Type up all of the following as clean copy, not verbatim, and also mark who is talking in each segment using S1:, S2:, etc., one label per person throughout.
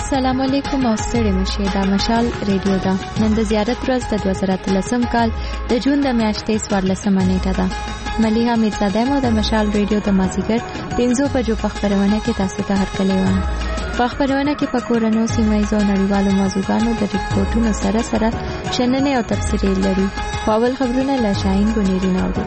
S1: السلام علیکم او ستړي مشه دا مشال ریډیو دا نن د زیارت ورځ د 2013 کال د جون د میاشتې 14 نیټه ده. ملیحه میرزاده مو د مشال ریډیو د مازیګر 5 بجو په خبرونه کې تاسو ته هرکلی وایم. په خبرونه کې په کورونو سیمایزو نړیوالو موضوعاتو د ریپورتونو سره شننې او تفسیري لري. اول خبرونه له شاهین ګونیری ناوړو.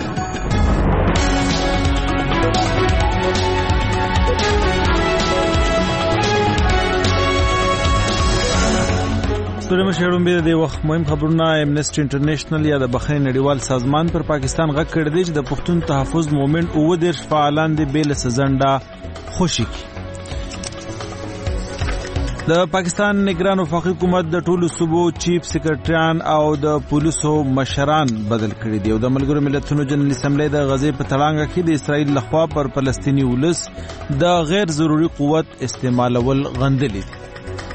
S2: ستوري مشهورم به د وخت مهم خبرونه. امنیسټي انټرنیشنل یا د بخښنې نړیوال سازمان پر پاکستان غږ کړی دی چې د پښتون تحفظ مومنټ 19 فعالان دي بیل سزنده خوشي کی. د پاکستان نگران وفاقي حکومت د ټولو صوبو چیف سیکرټریان او د پولیسو مشران بدل کړي دي او د ملګرو ملتونو جنرال اسمبلی د غزې په تړانګه کې د اسرائیل لخوا پر فلسطینی ولس د غیر ضروري قوت استعمالول غندلي دي.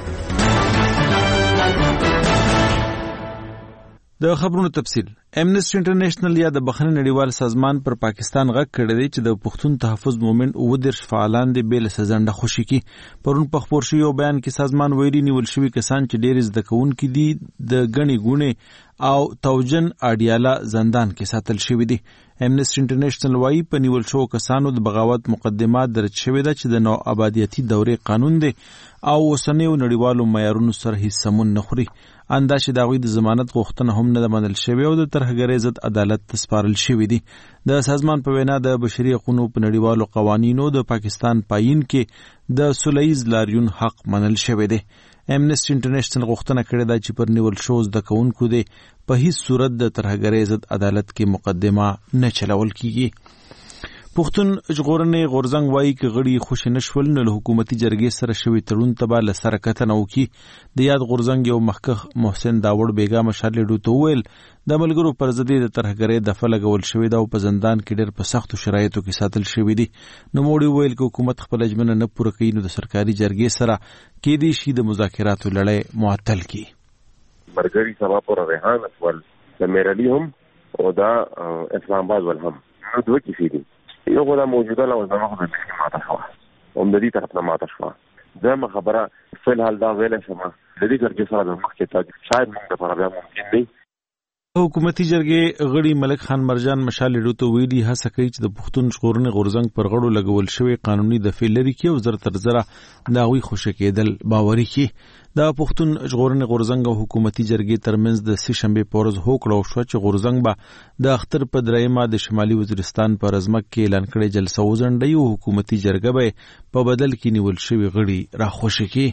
S2: د خبرونو تفصیل. امنیسټي انټرنیشنل یا د بخښنې نړیوال سازمان پر پاکستان غږ کړی دی چې د پښتون تحفظ مومنټ 19 فعالان دي بیل سزنده خوشي کی. پرون په خبر شوی یو بیان کې سازمان ویلي نیول شوی کسان چې ډېر زده کوونکي دي د غني ګونې او توجن اډیاله زندان کې ساتل شوی دي. امنیسټي انټرنیشنل وايي په نیول شو کسانو د بغاوت مقدمات درج شوی ده چې د نو آبادیتی دورې قانون دی او اوسنیو نړیوالو معیارونو سره هیڅ سمون نه خوري. انداشه داوی د ضمانت غوښتنه هم نه منل شوی او د ترهګرۍ ضد عدالت ته سپارل شوی دی. د سازمان په وینا د بشري حقوقو په نړیوالو قوانینو د پاکستان پاین کې د سولهییز لاریون حق منل شوی دی. امنیسټي انټرنیشنل غوښتنه کړې ده چې پر نیول شو د کوونکو دی په هیڅ صورت د ترهګرۍ ضد عدالت کې مقدمه نه چلول کیږي. پښتون ژغورنې غورزنګ وایي چې غړي خوشی نشول نو له حکومتي جرګې سره شوی تړون ته به له سره کتنه وکړي. د یاد غورزنګ یو مخکښ محسن داوړ بیګا مشال ډوته ویل د ملګرو پر ضد د ترهګرۍ د فلګول شوی دا په زندان کې ډېر په سختو شرایطو کې ساتل شوی دی. نو موړي ویل چې حکومت خپل ژمنه نه پوره کوي نو د سرکاري جرګې سره کې دي شي د مذاکراتو لړۍ معطل کی.
S3: برګری سبا پر ریحان اول د میرلی هم او دا اسلام آباد ول هم نو دوه کې دي. یو غوډه موجوده لوزنه خو د ماته شو هم د دې طرف نه ماته شو. دا خبره فل حال دا ویل شمه د دې جرګې سره د مخکې تاج شاید موږ د پرابیا ممکن نه.
S2: حکومتي جرګې غړي ملک خان مرجان مشال ډوته ویلي هڅه کوي چې د پښتون ژغورنې غورزنګ پر غړو لګول شوی قانوني دفعې لري کې او زر تر زره دا وی خوشی کېدل باوري کی. د پښتون ژغورنې غورزنګ او حکومتي جرګې ترمنځ د سې شنبه په ورځ هوکړه شو چې غورزنګ به د اختر په درېمه د شمالي وزیرستان پر ازمک کې اعلان کړي جلسه وزنډي او حکومتي جرګه به په بدل کې نیول شوی غړي را خوشی کی.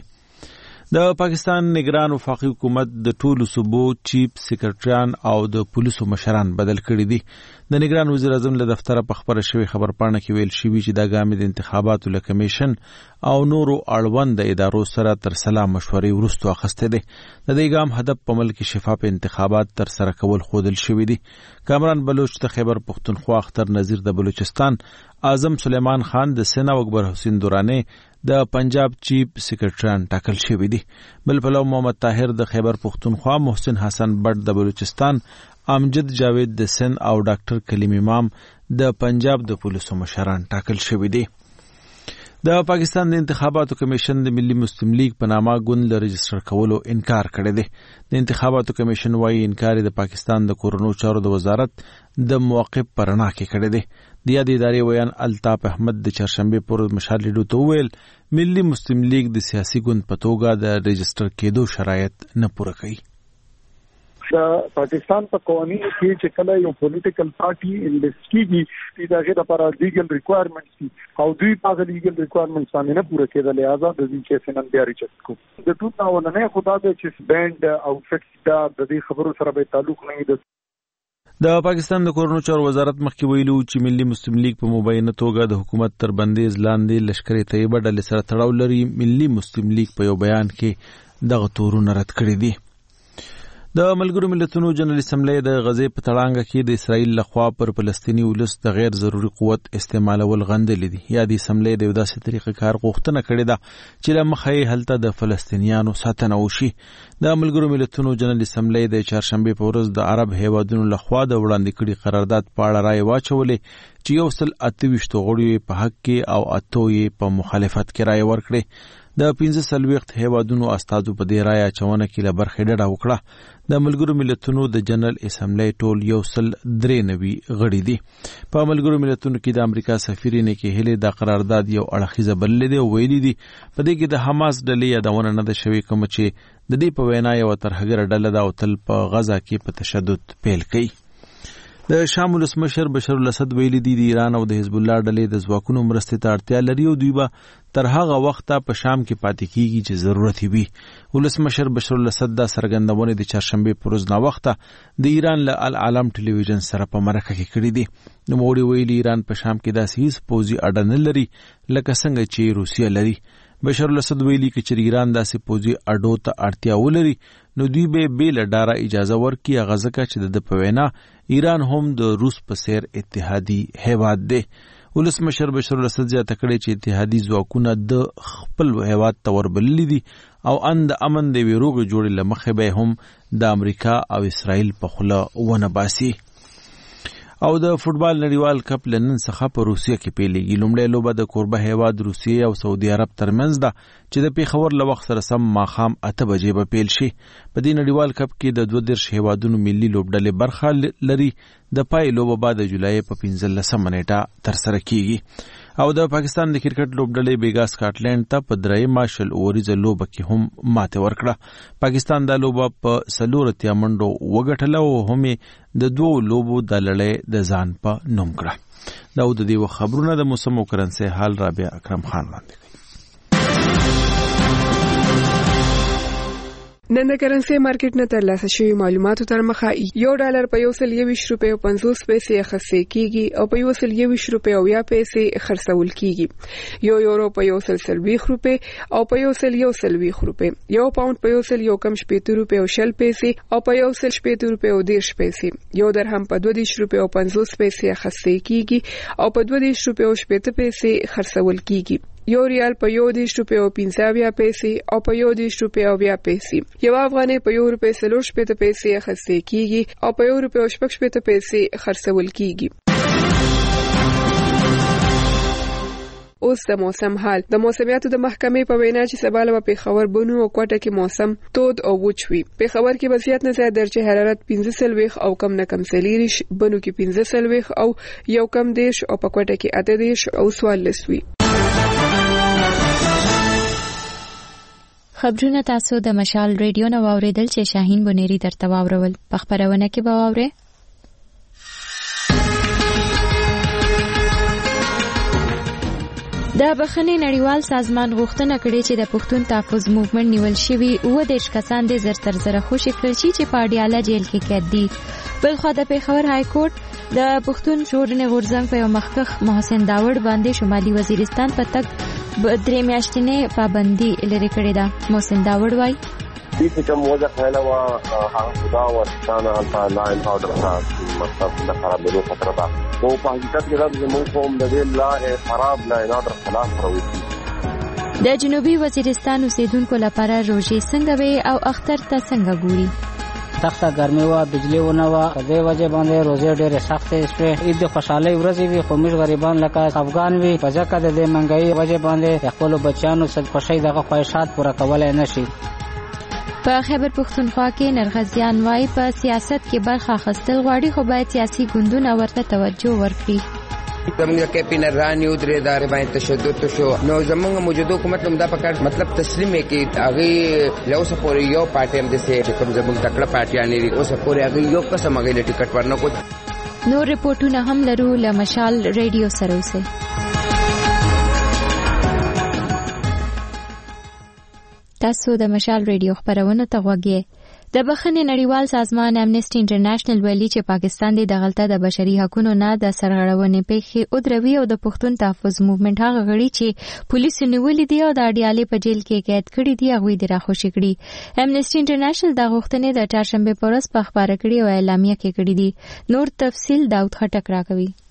S2: د پاکستان نگران وفاقي حکومت د ټولو صوبو چیف سیکرټریان او د پولیسو مشران بدل کړي دي. د نگران وزیر اعظم له دفتره په خبره شوی خبرپاڼه کې ویل شوی چې د ګامې د انتخاباتو له کمیشن او نورو اړوند ادارو سره تر سلا مشورې وروسته اخیسته دي. د دې ګام هدف په ملک شفاف انتخابات تر سره کول خودل شوی دي. کامران بلوچ د خیبر پختونخوا اختر نذیر د بلوچستان، اعظم سلیمان خان د سینا او اکبر حسین دورانی د پنجاب چیف سیکرټریان ټاکل شوی دي. بل پلو محمد طاهر د خیبر پختونخوا، محسن حسن بټ د بلوچستان، امجد جاوید د سن او ډاکټر کلیم امام د پنجاب د پولیسو مشران ټاکل شوی دي. د پاکستان د انتخاباتو کمیشن د ملي مسلم لیگ په نامه ګوند له رجسټر کولو انکار کړی دی. د انتخاباتو کمیشن وايي انکار د پاکستان د کورونو چارو د وزارت د موقف پرنا کې کړی دی. د یاد ادارې ویان الطاف احمد د چهارشنبه پر مشال ډوته ویل ملي مسلم لیگ د سیاسي ګوند په توګه د رجسټر کېدو شرایط نه پوره کوي.
S4: پاکستان په قوانینو کې چې کله یو پولیټیکل پارټي انلیست کیږي د هغه لپاره لیګل ریکوایرمنټس دي او دوی په لیګل ریکوایرمنټس باندې نه پوره کېدل لہذا د دې کې سنن بیا ریچت کو د ټول نه خدا د چې بند آوټفټس دا د دې خبرو سره به تعلق نه دی.
S2: د پاکستان د کورونو چارو وزارت مخکې ویلو چې ملي مسلم لیگ په مبینه توګه د حکومت تر بندیز لاندې لشکري طیبه ډلې سره تړاو لري. ملي مسلم لیگ په یو بیان کې دغه تورونه رد کړی دي. د ملګرو ملتونو جنرال اسمبلی د غزې په تړانګه کې د اسرائیل لخوا پر فلسطینی ولس د غیر ضروري قوت استعمالول غندلې دي. یا د اسمبلی د داسې طریقې کار غوښتنه کړې ده چې له مخې هلته د فلسطینیانو ساتنه وشي. د ملګرو ملتونو جنرال اسمبلی د چهارشنبه په ورځ د عرب هیوادونو لخوا د وړاندې کړي قرارداد په اړه رائے واچولې چې 128 غړي په حق کې او 8 په مخالفت کې رائے ورکړي. د 15 هیوادونو استادو په دې رایه چونه کې له برخې ډډه وکړه. د ملګرو ملتونو د جنرال اسمبلی ټول 193 غړي دي. په ملګرو ملتونو کې د امریکا سفیر نیکی هیلي د قرارداد یو اړخیزه بللې دی او ویلي دي په دې کې د حماس ډلې یادونه نه ده شوې کوم چې د دې په وینا یو ترهګر ډله ده او تل په غزا کې په تشدد پیل کوي. د شام ولسمشر بشار الاسد ویلي دي د ایران او د حزب الله ډلې د ځواکونو مرستې ته اړتیا لري او دوی به تر هغه وخته په شام کې پاتې کیږي چې ضرورت وي. ولسمشر بشار الاسد دا څرګندونه د چهارشنبه پر ورځ نا وخته د ایران له العالم ټلویزیون سره په مرکه کې کړې دي. نوموړي ویلي ایران په شام کې داسې هیڅ پوځي اډه نه لري لکه څنګه چې روسیه لري. بشار الاسد ویلي چې ایران داسې پوځي اډو ته اړتیا ولري نو دوی به بل ډاره اجازه ورکړي هغه ځکه چې د پوینا ایران هم د روس په سیر اتحادي هیواد دی. ولسمشر بشار الاسد زیاته کړې چې اتحادي ځواکونه د خپل هیواد ته وربللي دي او امن د ویروغ جوړې لمخې به هم د امریکا او اسرائیل په خوله ونه باسي. او د فوتبال نړیوال کپ لنن څخه په روسیه کې پیلېږي. لومړی لوبه د کوربه هیواد روسیه او سعودي عرب ترمنځ ده چې د پیښور له وخت سره سم ماښام 8 بجې به پیل شي. په دې نړیوال کپ کې د 32 هیوادونو ملي لوبډلې برخه لري. د پای لوبه بعد د جولای په 15 نیټه تر سره کیږي. او د پاکستان د کرکټ لوبډلې بیګا سکاټلند ته په درېیمه شل اوریزه لوبه کې هم ماته ورکړه. پاکستان د لوبه په 4 منډو وګټله او هم د 2 لوبو د لړۍ د ځان په نوم کړه. دا د دې خبرونه د موسم او کرنسي حال رابعه اکرم خان وړاندې.
S5: نن د کرنسي مارکیټ نه ترلاسه شوی معلوماتو تر مخه $1 په 120 روپیو 50 پیسې اخیستل کیږي او په 120 روپیو 20 پیسې خرڅول کیږي. یورو په 140 روپی او په 140 روپی. یو پاوند په 1.70 روپیو 20 پیسې او په 1.70 روپیو 10 پیسې. یو درهم په 22 روپیو 50 پیسې اخیستل کیږي او په 22 روپیو 70 پیسې خرڅول کیږي. یو ریال په 1 روپیو 15 پیسې او په 1 روپیو 20 پیسې. یو افغانۍ په 1 روپیو 30 پیسې اخیستل کیږي او په 1 روپیو 60 پیسې خرڅول کیږي. اوس د موسم حال. د موسمیاتو د محکمې په وینا چې سبا له پیښور بنو او کوټه کې موسم تود او وچ وي. پیښور کې به زیات نه زیات درجه حرارت 15 او کم نه کم 40، بنو کې 15 او یو کم 10 او په کوټه کې 18 او 14 وي.
S1: خبرونه تاسو د مشال ریډیو نو اوریدل چې شاهین بنيري درته واورول. په خبرونه کې به واورئ د بخښنې نړیوال سازمان غوښتنه کړې چې د پښتون تحفظ موومېنټ نیول شوی 19 کسان د زر خوشي کړي چې په اډیاله جیل کې قید دي. بلخو د پیښور های کورټ د پښتون ژغورنې غورځنګ په یو مخکښ محسن داوړ باندې شمالي وزیرستان په تک 3 میاشتې پابندي لري کړې ده. محسن داوړ وایي
S3: چې کوم وجه خیاله وا هغه خدا ورستانه تعالی ان اورډر تاسو مطلب د خرابېدو خطر ده. او په حقیقت کې دا زموږ قوم د دې لا خراب لا ان اورډر خلاف راوځي.
S1: د جنوبي وزیرستان اوسیدونکو لپاره روزي څنګه وي او اختر ته څنګه ګوري.
S6: سخته ګرمي وا بجلی ونه وا په دې وجه باندې روزي ډېر سختې شوې. عید خوشحالي ورځې وي خو موږ غریبان لکه افغان وي په ځکه د دې منګي وجه باندې خپل بچیانو سره خوشي دغه خواهشات پوره کولای نشي.
S1: په خیبر پښتونخوا کې نرغزیان وای په سیاست کې برخه اخیستل غواړي خو باید سیاسي ګوندونه ورته توجه ورکړي.
S7: زموږ کېپینر رانی ودرې دار باندې تشدد شو نو زموږ موجوده حکومت هم دا پکړ مطلب تسلیم کې هغه له اوسه پورې یو پارټي هم د سي کوم زموږ تکړه پارټیان لري اوسه پورې هغه یو قسم هغه ټیکټ ورنکو.
S1: نور ریپورتونه هم لرو له مشال ریډیو سره اوسئ. تاسو د مشال ریډیو خبرونه ته غوږی. د بخښنې نړیوال سازمان امنیسټي انټرنیشنل ویلي چې پاکستان د دغلطه د بشري حقوقو نه د سرغړونې پیښې او دروي او د پښتون تحفظ موومېنټ هغه غړي چې پولیسو نیولې دي او د اډیالې په جیل کې قید کړي دي هغه د راخوشي کړي. امنیسټي انټرنیشنل د غوښتنې د چهارشنبه په ورځ په خبره کړي او اعلامیه کې کړي دي. نور تفصیل داود خټک راکوي.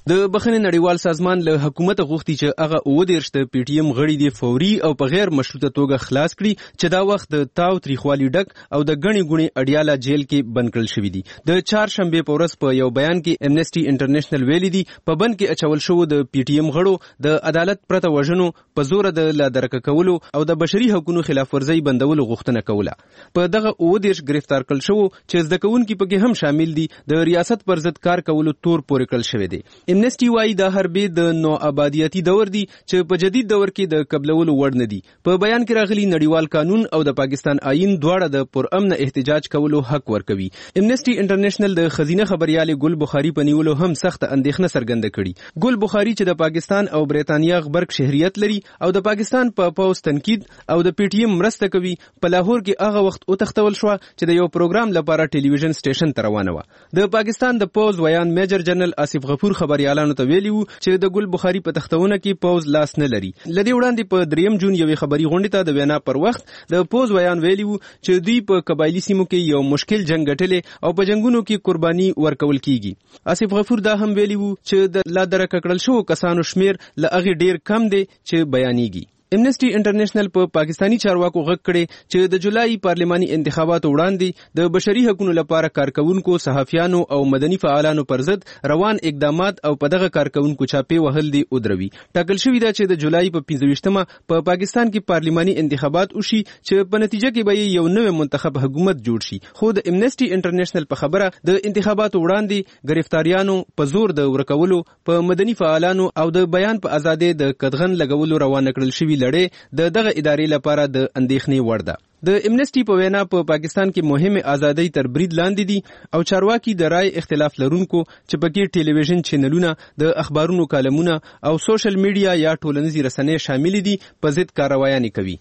S8: د بخښنې نړیوال سازمان له حکومت غوښتي چې هغه 29 پی ټی ایم غړي دي فوري او په غیر مشروطه توګه خلاص کړي چې دا وخت د تاو تریخوالي ډک او د غني غوني اډیاله جیل کې بند کړل شوی دي. د چهارشنبه په ورځ په یو بیان کې امنیسټي انټرنیشنل ویلي دي په بند کې اچول شو د پی ټی ایم غړو د عدالت پرته وژنو په زور د لا درک کولو او د بشري حقوقو خلاف ورزي بندولو غوښتنه کوله. په دغه 29 گرفتار کړل شو چې زده کوونکي پکې هم شامل دي د ریاست پر ضد کار کولو تور پورې کړل شوی دی. امنیسټي وايي د حربې د نو آبادیاتي دور دی چې په جدید دور کې د قبلولو وړ نه دي. په بیان کې راغلي نړیوال قانون او د پاکستان آئین دواړه د پرامن احتجاج کولو حق ورکوي. امنیسټي انټرنیشنل د خزینه خبريال ګل بخاری په نیولو هم سخت اندېښنه څرګنده کړي. ګل بخاری چې د پاکستان او بریتانیا غبرګ شهریت لري او د پاکستان په پوز تنقید او د پی ټی ایم مرسته کوي په لاهور کې هغه وخت او تختول شو چې د یو پروګرام لپاره ټلویزیون سټیشن ته روانه و. د پاکستان د پوز ویان میجر جنرال آصف غفور خبريالانو ته ویلي چې د ګل بخاری په تختونه کې پوز لاس نه لري. لدی وړاندې په 3 جون یوې خبري غونډې ته د وینا پر وخت د پوز ویان ویلي چې دوی په قبایلی سیمو کې یو مشکل جنگ ګټلې او په جنگونو کې قرباني ورکول کیږي. آصف غفور دا هم ویلي چې د لا درک کړل شو کسانو شمیر له هغه ډیر کم دی چې بیانېږي. امنیسټي انټرنیشنل په پاکستانی چارواکو غږ کړي چې د جولای پارلماني انتخاباتو وړاندې د بشري حقوقو لپاره کارکونکو صحافیانو او مدني فعالانو پر ضد روان اقدامات او په دغه کارکونکو چاپی وهل دي ودروي. ټاکل شوی دا چې د جولای په 15مه په پاکستان کې پارلماني انتخابات وشي چې په نتیجه کې به یو نوې منتخب حکومت جوړ شي. خو د امنیسټي انټرنیشنل په خبره د انتخاباتو وړاندې گرفتاریانو په زور د ورکولو په مدني فعالانو او د بیان په ازادۍ د قدغن لګولو روانه کړل شوی لړۍ د دغه ادارې لپاره د اندېښنې وړ ده. د امنیسټي په وینا په پاکستان کې مهمه ازادۍ تر برید لاندې دي او چارواکي د رائے اختلاف لرونکو چې پکې ټلویزیون چینلونه د اخبارونو کالمونه او سوشل میډیا یا ټولنیزې رسنۍ شامل دي په ضد کاروایانې کوي.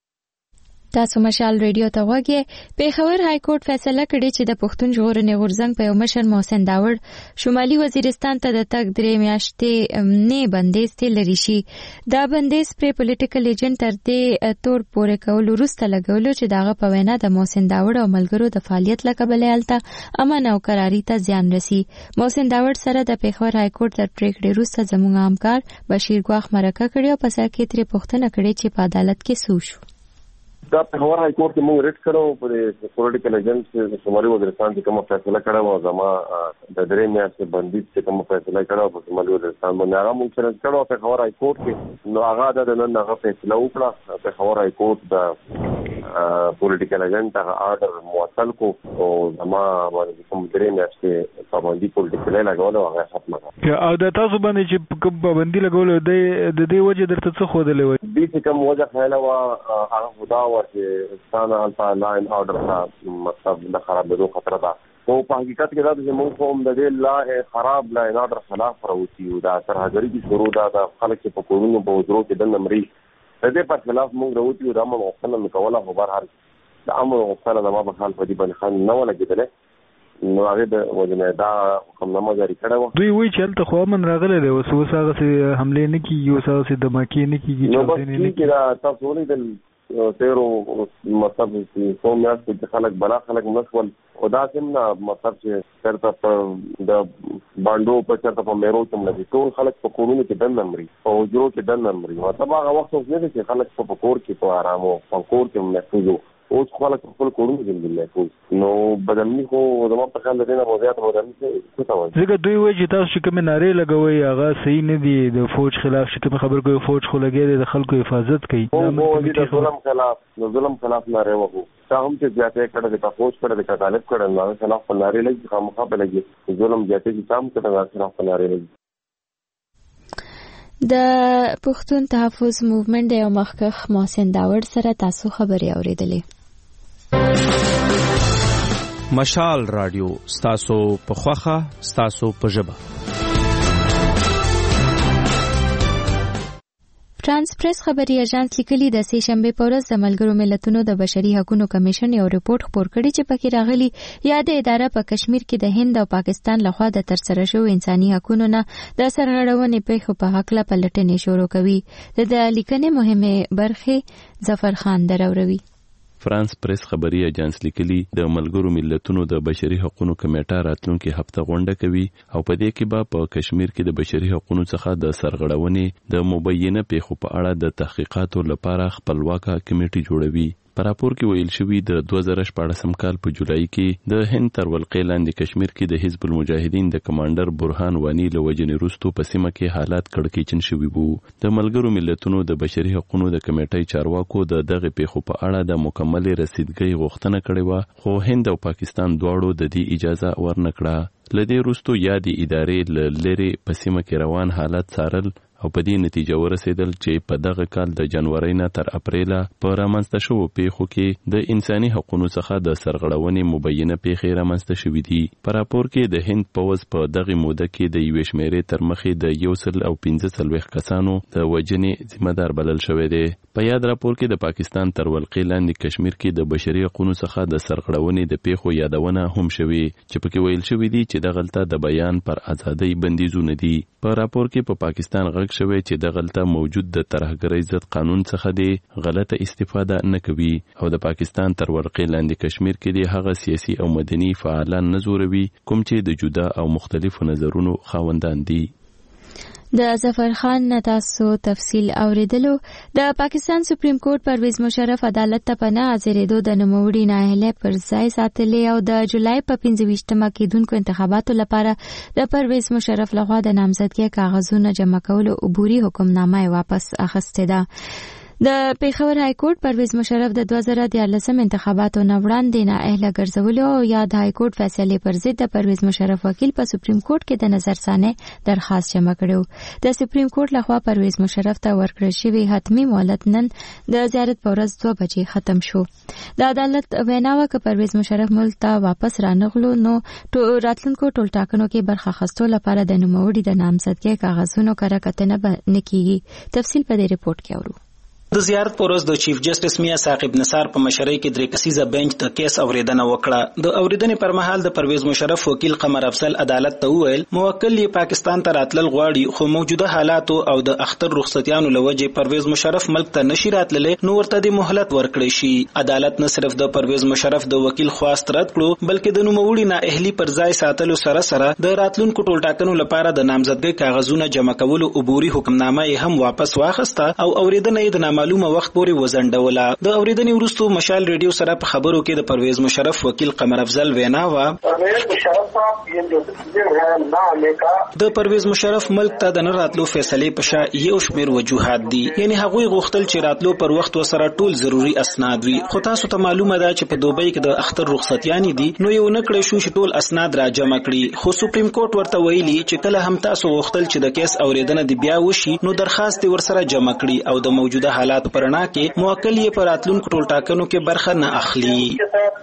S1: تاسو مشال ریډیو ته وګورئ. پیښور های کورټ فیصله کړې چې د پښتون ژغورنې غورځنګ په یو مشر محسن داوړ شمالي وزیرستان ته د تګ 3 میاشتې نه بندیز تل لري شي. دا بندیز پر پولیټیکل ایجنټ تر دې تور پورې کول وروسته لګولو چې داغه په وینا د محسن داوړ او ملګرو د فعالیت لکبلې الته امن او قراری ته زیان رسی. محسن داوړ سره د پیښور های کورټ تر پریکړې وروسته زموږ همکار بشیر ګواخ مرکه کړې او په سر کې ترې پوښتنه کړې چې په عدالت کې څه وشو.
S3: دا پیښور های کورټ کې موږ ریټ کړو په پولیټیکل ایجنټ چې شمالي وزیرستان کې کومه فیصله کړه او زما د 3 میاشتې بندیز چې کومه فیصله کړه په شمالي وزیرستان باندې هغه موږ سره کړو. پیښور های کورټ کې نو هغه د نن هغه فیصله وکړه. پیښور های کورټ د پولیټیکل ایجنټ هغه آرډر معطل کو او زما باندې کوم 3 میاشتې پابندي پولیټیکل لګول هغه ختمه کړه.
S9: او د تاسو باندې چې کوم پابندي لګول د دې وجه درته څه خوده لوي؟
S3: دې کوم وجه خیال وا هغه خدا چې ستانه الفا لاین آرډر کا مطلب د خرابېدو خطر ده. او په حقیقت کې دا چې موږ کوم د دې لا خراب لاین آرډر خلاف راوتی او دا ترهګری کی شروع ده د خلک په کورونو په وزرو کې د نمرې د دې په خلاف موږ راوتی او د امن غوښتنه وکوله. خو بهر حال د امن غوښتنه د ما په خلک په دې باندې خان نه ولګېدله. نو هغه د وجنه دا حکمنامه جاری کړو.
S9: دوی وایي چې هلته خو امن راغلی دی اوس هغه څه حمله نه کیږي اوس هغه څه دماکي نه کیږي.
S3: نو بس کې دا تاسو ولیدل تیرو مطلب چې کوم یاد چې خلک بلا خلک مسول او دا څنګه مطلب چې ترته د باندو په چرته په میرو کې ملي ټول خلک په کورونو کې دن نمرې او جوړو کې دن نمرې. مطلب هغه وخت اوس نه دي چې خلک په کور کې په آرام او په کور کې محفوظ اوس خلک خپل کورونو کې محفوظ. نو بدلنی خو زموږ په خیال دی نه وضعیت بدلنی څه څه وایي.
S9: ځکه دوی وایي چې تاسو کوم نارې لګوي هغه صحیح نه دي. د فوج خلاف چې کوم خبر کوي فوج خو لګي د خلکو حفاظت کوي.
S3: د ظلم خلاف نارې وغو تا هم چې زیاتې کړه د فوج کړه د طالب کړه نو خلاف نارې لګي خامخا په لګي ظلم زیاتې چې تام کړه خلاف نارې لګي.
S1: د پښتون تحفظ موومېنټ د مخکخ محسن داوړ سره تاسو خبري اوریدلې.
S2: مشال رادیو ستاسو په خوخه ستاسو په ژبه.
S1: فرانس پریس خبري اژانس لیکلي د سې شنبه په ورځ د ملګرو ملتونو د بشري حقوقو کمیشن یو ریپورت خپور کړی چې پکې راغلي یاد اداره په کشمیر کې د هند او پاکستان لخوا د ترسره شوو انساني حقوقو نه د سرغړونې پیښو په حق لا پلټنې شروع کوي. د لیکنې مهمه برخه ظفر خان دراوروي.
S10: فرانس پریس خبري اجانس لیکلي د ملګرو ملتونو د بشري حقوقو کمیټه راتلونکي هفته غونډه کوي او په دې کې به په کشمیر کې د بشري حقوقو څخه د سرغړونې د مبینه پیښو په اړه د تحقیقاتو لپاره خپلواکه کمیټه جوړوي. په راپور کې ویل شوی د 2014 کال په جولای کې د هند تر ولقې لاندې کشمیر کې د حزب المجاهدین د کمانډر برهان وانی له وجنې وروسته په سیمه کې حالات کړکېچن شوي وو. د ملګرو ملتونو د بشري حقوقو د کمیټې چارواکو د دغه پیښو په اړه د مکمل رسیدګۍ غوښتنه کړې و، خو هند او پاکستان دواړو د دې اجازه ورنکړه. لدې وروسته یادې ادارې له لري په سیمه کې روان حالت څارل او په دې نتیجه ورسېدل چې په دغه کال د جنوري نه تر اپریل په رامنځته شوو پیښو کې د انساني حقوقو څخه د سرغړونې مبینه پیښې رامنځته شوې دي. په راپور کې د هند پوځ په دغه موده کې د یوې شمیرې تر مخې د 115 کسانو د وژنې ذمہ دار بلل شوی دی. په یاد راپور کې د پاکستان تر ولقې لاندې کشمیر کې د بشري حقوقو څخه د سرغړونې د پیښو یادونه هم شوې چې پکې ویل شوی دی چې دغلته د بیان پر ازادۍ بندیزونه دي. په راپور کې په پاکستان غږ شوی چې دغلته موجود د ترهګرۍ ضد قانون څخه دی غلطه استفاده نه کوي او د پاکستان تر ولقې لاندې کشمیر کې دی هغه سیاسي او مدني فعالان نه زوروي کوم چې د جدا او مختلفو نظرونو خاوندان دي.
S1: د ظفر خان تاسو تفصیل اوریدلو. د پاکستان سپریم کورټ پرویز مشرف عدالت ته پناه حاضرېدو د نوموړي نااهلۍ پر ځای ساتلې او د جولای په 25مه کېدونکو انتخاباتو لپاره د پرویز مشرف لخوا د نامزدګۍ کاغذونه جمع کولو عبوري حکمنامه واپس اخیستې ده. د پیښور های کورټ پرویز مشرف د 2014 انتخاباتو نه وړاندې نااهله ګرځولو او یاد های کورټ فیصلې پر ضد د پرویز مشرف وکیل په سپریم کورټ کې د نظرثانه درخواست جمع کړو. د سپریم کورټ لخوا پرویز مشرف ته ورکړل شوی حتمی مهلت نن د زیارت په ورځ 2 بجې ختم شو. د عدالت ویناوه ک پرویز مشرف ملک ته واپس رانغلو نو راتلونکو ټولټاکنو کې برخه اخیستو لپاره د نوموړي د نامزدګۍ کاغذونو کره کتنه نه کیږي. تفصیل په دې ریپورت کې اورو.
S11: د زیارت پروز د چیف جسټس میا ثاقب نثار په مشرۍ کې درې کسیزه بنچ د کیس اوریدنه وکړه. د اوریدنې پر مهال د پرویز مشرف وکیل قمر افضل عدالت ته وویل موکل یې پاکستان ته راتلل غواړي خو موجوده حالات او د اختر رخصتیانو لوجه پرویز مشرف ملک ته نشي راتللی نو ورته د مهلت ورکړي شي. عدالت نه صرف د پرویز مشرف د وکیل خواست رد کړو بلکې د نوموړي نااهلي پر ځای ساتلو سره سره د راتلونکو ټولټاکنو لپاره د نامزدګۍ کاغذونه جمع کولو عبوري حکمنامه هم واپس واخیسته او اوریدنه یې د نامعلومه وخت پورې وزنډوله. د اوریدنې وروسته مشال ریډیو سره په خبرو کې د پرویز مشرف وکیل قمر افضل ویناوه د پرویز مشرف ملک ته د نه راتلو فیصلې په شا یو شمېر وجوهات دي. یعنی هغوی غوښتل چې راتلو پر وخت وسره ټول ضروری اسناد وي خو تاسو ته معلومه ده چې په دوبۍ کې د اختر رخصتیانې دي نو یو نه کړی شو چې ټول اسناد را جمع کړي. خو سپریم کورټ ورته ویلي چې کله هم تاسو غوښتل چې د کیس اوریدنه دی بیا وشي نو درخواست ورسره جمع کړي او د موجوده حالات پر نه کې موکل یې پر راتلونکو ټولټاکنو کې برخه نه اخلي.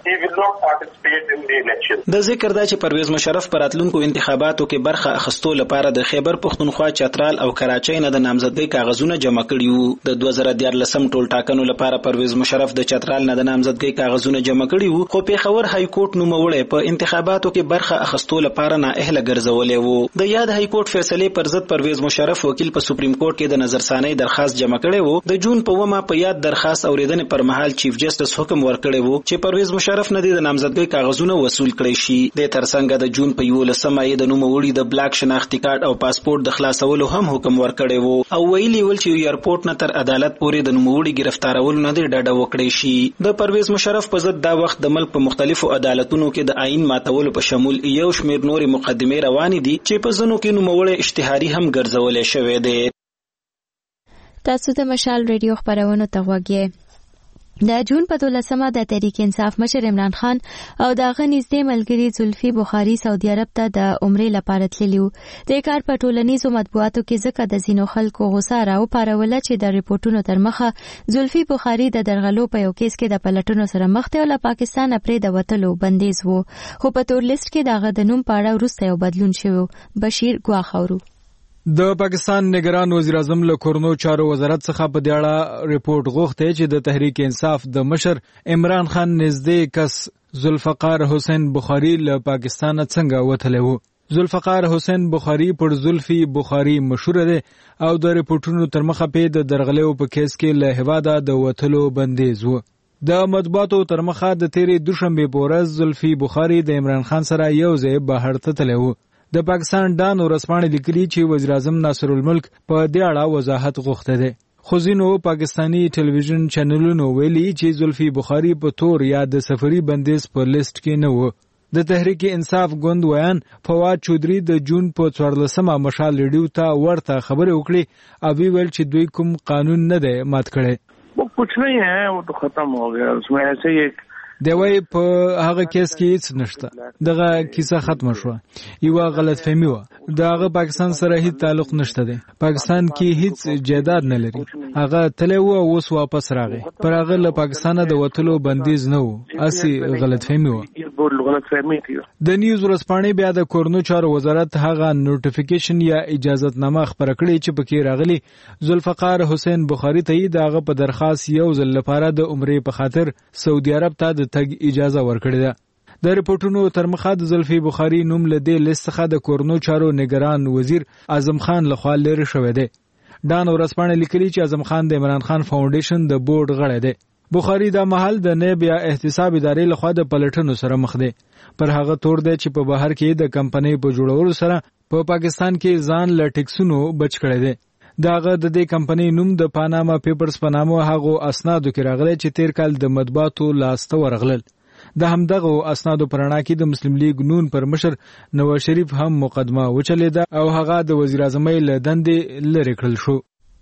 S11: د ذکر دا چې پرویز مشرف پر راتلونکو انتخاباتو کې برخه اخیستو لپاره د خیبر پختونخوا چترال او کراچۍ نه د نامزدګۍ کاغذونه جمع کړي وو. د 2014 ټولټاکنو لپاره پرویز مشرف د چترال نه د نامزدګۍ کاغذونه جمع کړي وو خو پیښور های کورټ نوموړی په انتخاباتو کې برخه اخیستو لپاره نااهله ګرځولې وو. د یاد های کورټ فیصلې پر ضد پرویز مشرف وکیل په سپریم کورټ کې د نظرثانه درخواست جمع کړي وو. د جون په ومه په یاد درخواست اوریدنې پر مهال چیف جسټس حکم ورکړی وو چې پرویز مشرف نه د نامزدګۍ کاغذونه وصول کړي شي. د ترڅنګ د جون په 11مه یې د نوموړي د بلاک شناختی کارت او پاسپورت د خلاصولو هم حکم ورکړی وو او ویلي ول چې ایرپورټ نه تر عدالت پورې د نوموړي گرفتارولو نه ډډه وکړي شي. د پرویز مشرف په ضد دا وخت د ملک په مختلفو عدالتونو کې د آئین ماتولو په شمول یو شمېر نورې مقدمې روانې دي چې په ځینو کې نوموړی اشتهاري هم ګرځولې شوی دی.
S1: تاسو د مشال ریډیو خبرونو ته غوږی. د جون په 12مه د تحریک انصاف مشر عمران خان او د غنیزدې ملګری زلفی بخاری سعودي عرب ته د عمرې لپاره تللی وو. د کار په ټولنیزو مطبوعاتو کې ځکه د زینو خلکو غوسه راوپاروله چې د ریپورتونو تر مخه زلفی بخاری د درغلو په یو کیس کې د پلټونو سره مخ ته له پاکستان پرې د وتلو بندیز وو خو په تور لیست کې دغه د نوم په اړه وروسته یو بدلون شوی. بشیر ګواخورو
S9: د پاکستان نگران وزیر اعظم له کورنو چارو وزارت څخه په دې اړه ریپورت غوښته چې د تحریک انصاف د مشر عمران خان نږدې کس ذوالفقار حسین بخاری له پاکستان څنګه وتلی وو. ذوالفقار حسین بخاری پر زلفی بخاری مشهور دی او د ریپورتونو تر مخه په د درغلیو په کیس کې له هواده د وتلو بندیز وو. د مطبوعاتو تر مخه د تیرې دوشنبه په ورځ زلفي بخاري د عمران خان سره یو ځای بهر ته تللی و. د پاکستان ډان ورسپانې لیکلي چې وزیر اعظم ناصر الملک په دې اړه وضاحت غوښته ده. خو ځینو پاکستانی ټلویزیون چینلونو ویلي چې زلفي بخاري په تور یا د سفري بندیز په لیست کې نه و. د تحریک انصاف ګوند ویان فواد چودري د جون په 14مه مشال ریډیو ته ورته خبرې وکړي او ویل چې دوی کوم قانون نه دی مات کړی.
S12: वो कुछ नहीं है, वो तो खत्म हो गया. उसमें ऐसे ही एक
S9: دوی په هغه کیس کې هیڅ نشته. دغه کیسه ختم شو. یو غلط فهمي و. دغه پاکستان سره هیڅ تعلق نشته دی. پاکستان کې هیڅ جیداد نه لري. هغه تلو او اوس واپس راغی. پر هغه له پاکستانه د وټلو بندیز نه و. اسی غلط فهمي و. د نیوز ورسپانې بیا د کورنو چارو وزارت هغه نوټیفیکیشن یا اجازهتنامه خبر کړې چې پکې راغلي ذوالفقار حسین بخاری ته دغه په درخواست یو ځل لپاره د عمرې په خاطر سعودي عرب ته تګ اجازه ورکړې ده. د ریپورتونو تر مخه د زلفي بخاري نوم له دې لیست څخه د کورنو چارو نگران وزیر اعظم خان لخوا لري شوی دی. ډان ورسپانې لیکلي چې اعظم خان د عمران خان فاونډیشن د بورډ غړی دی. بخاري د محل د نیب یا احتساب ادارې لخوا د پلټنو سره مخ دی. پر هغه تور دی چې په بهر کې د کمپنۍ په جوړولو سره په پاکستان کې ځان له ټیکسونو بچ کړی دی. داغه د دې کمپنۍ نوم د پاناما پیپرز په نامه هغه اسنادو کې راغلی چې تیر کال د مطبوعاتو لاسته ورغلل. د همدغه اسنادو پرانا کې د مسلم لیگ نون پر مشر نواز شریف هم مقدمه وچلیده او هغه د وزیر اعظم له دندې لری کړل شو.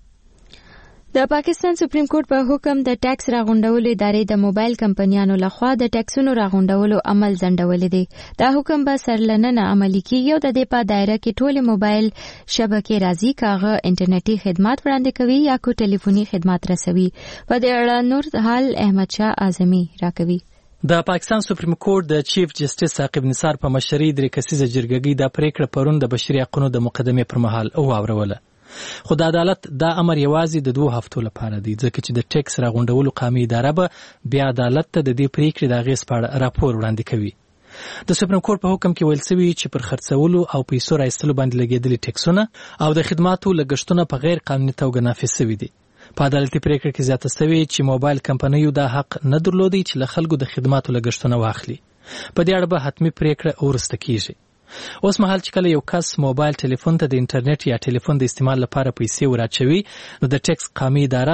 S1: د پاکستان سپریم کورټ په حکم د ټیکس راغونډولو ادارې د موبایل کمپنیانو لخوا د ټیکسونو راغونډولو عمل ځنډولې دی. دا حکم به سرلننه عملي کیږي او د دې په دایره کې ټول موبایل شبکې راځي کاغه انټرنیټي خدمات وړاندې کوي یا کو ټلیفوني خدمات رسوي. په دې اړه نور حال احمد شاه اعظمي راکوي.
S13: د پاکستان سپریم کورټ د چیف جسټس عاقب نثار په مشرۍ د کسیزه جرګګۍ د پریکړه پرون د بشري حقوقو د مقدمې پر مهال واوروله. خو د عدالت دا امر یوازې د 2 هفتو لپاره دی ځکه چې د ټیکس راغونډولو قومي اداره به بیا عدالت ته د دې پریکړې د غیس په راپور وړاندې کوي. د سپریم کورټ په حکم کې ویل شوی چې پر خرڅولو او پیسو راایستلو باندې لګیدلي ټیکسونه او د خدماتو لګښتونه په غیر قانوني توګه نافذ شوي دي. په عدالتي پریکړه کې زیاته شوی چې موبایل کمپنیو دا حق نه درلودي چې له خلکو د خدماتو لګښتونه واخلي. په دې اړه به حتمی پریکړه ورسته کیږي. اوس مهال چې کله یو کس موبایل ټلیفون ته د انټرنیټ یا ټلیفون د استعمال لپاره پیسې ورچوي نو د ټیکس قومي اداره